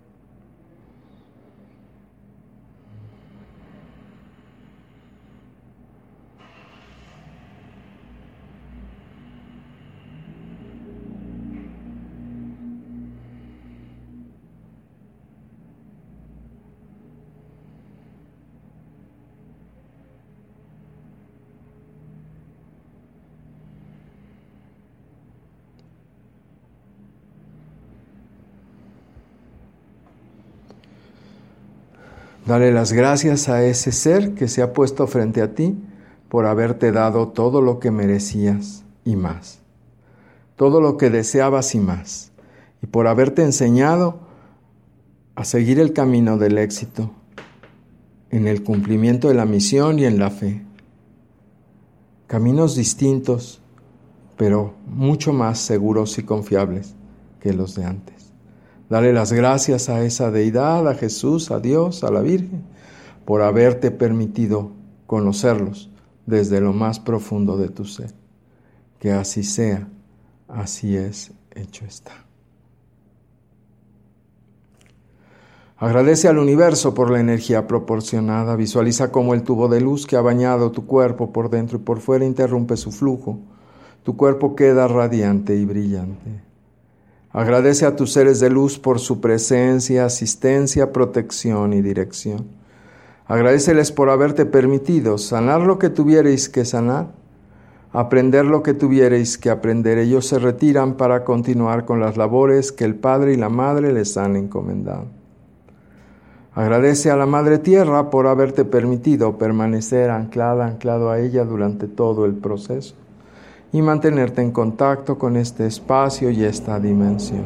Dale las gracias a ese ser que se ha puesto frente a ti por haberte dado todo lo que merecías y más, todo lo que deseabas y más, y por haberte enseñado a seguir el camino del éxito en el cumplimiento de la misión y en la fe. Caminos distintos, pero mucho más seguros y confiables que los de antes. Dale las gracias a esa deidad, a Jesús, a Dios, a la Virgen, por haberte permitido conocerlos desde lo más profundo de tu ser. Que así sea, así es, hecho está. Agradece al universo por la energía proporcionada. Visualiza cómo el tubo de luz que ha bañado tu cuerpo por dentro y por fuera interrumpe su flujo. Tu cuerpo queda radiante y brillante. Agradece a tus seres de luz por su presencia, asistencia, protección y dirección. Agradéceles por haberte permitido sanar lo que tuvierais que sanar, aprender lo que tuvierais que aprender. Ellos se retiran para continuar con las labores que el Padre y la Madre les han encomendado. Agradece a la Madre Tierra por haberte permitido permanecer anclado a ella durante todo el proceso y mantenerte en contacto con este espacio y esta dimensión.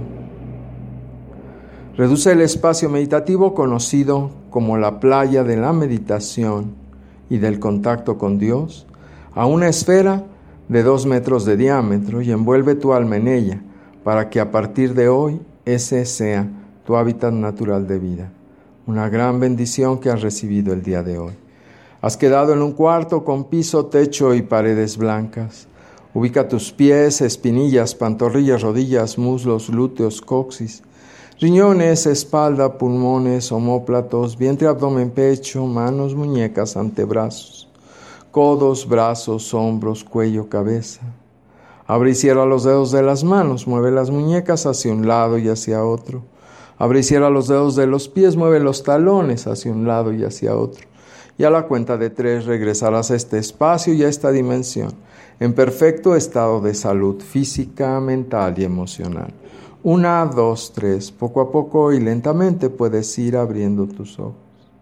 Reduce el espacio meditativo conocido como la playa de la meditación y del contacto con Dios a una esfera de 2 metros de diámetro y envuelve tu alma en ella para que a partir de hoy ese sea tu hábitat natural de vida. Una gran bendición que has recibido el día de hoy. Has quedado en un cuarto con piso, techo y paredes blancas. Ubica tus pies, espinillas, pantorrillas, rodillas, muslos, glúteos, coxis, riñones, espalda, pulmones, omóplatos, vientre, abdomen, pecho, manos, muñecas, antebrazos, codos, brazos, hombros, cuello, cabeza. Abre y cierra los dedos de las manos, mueve las muñecas hacia un lado y hacia otro. Abre y cierra los dedos de los pies, mueve los talones hacia un lado y hacia otro. Y a la cuenta de 3 regresarás a este espacio y a esta dimensión, en perfecto estado de salud física, mental y emocional. 1, 2, 3. Poco a poco y lentamente puedes ir abriendo tus ojos.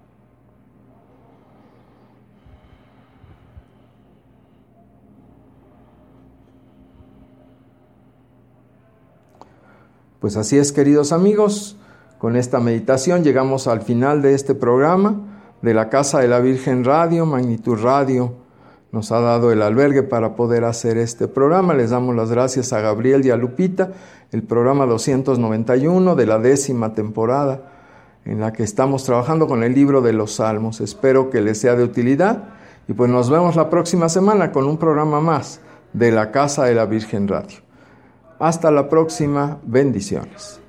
Pues así es, queridos amigos, con esta meditación llegamos al final de este programa de la Casa de la Virgen Radio, Magnitud Radio. nos ha dado el albergue para poder hacer este programa. Les damos las gracias a Gabriel y a Lupita, el programa 291 de la 10ª temporada, en la que estamos trabajando con el libro de los Salmos. Espero que les sea de utilidad y pues nos vemos la próxima semana con un programa más de la Casa de la Virgen Radio. Hasta la próxima, bendiciones.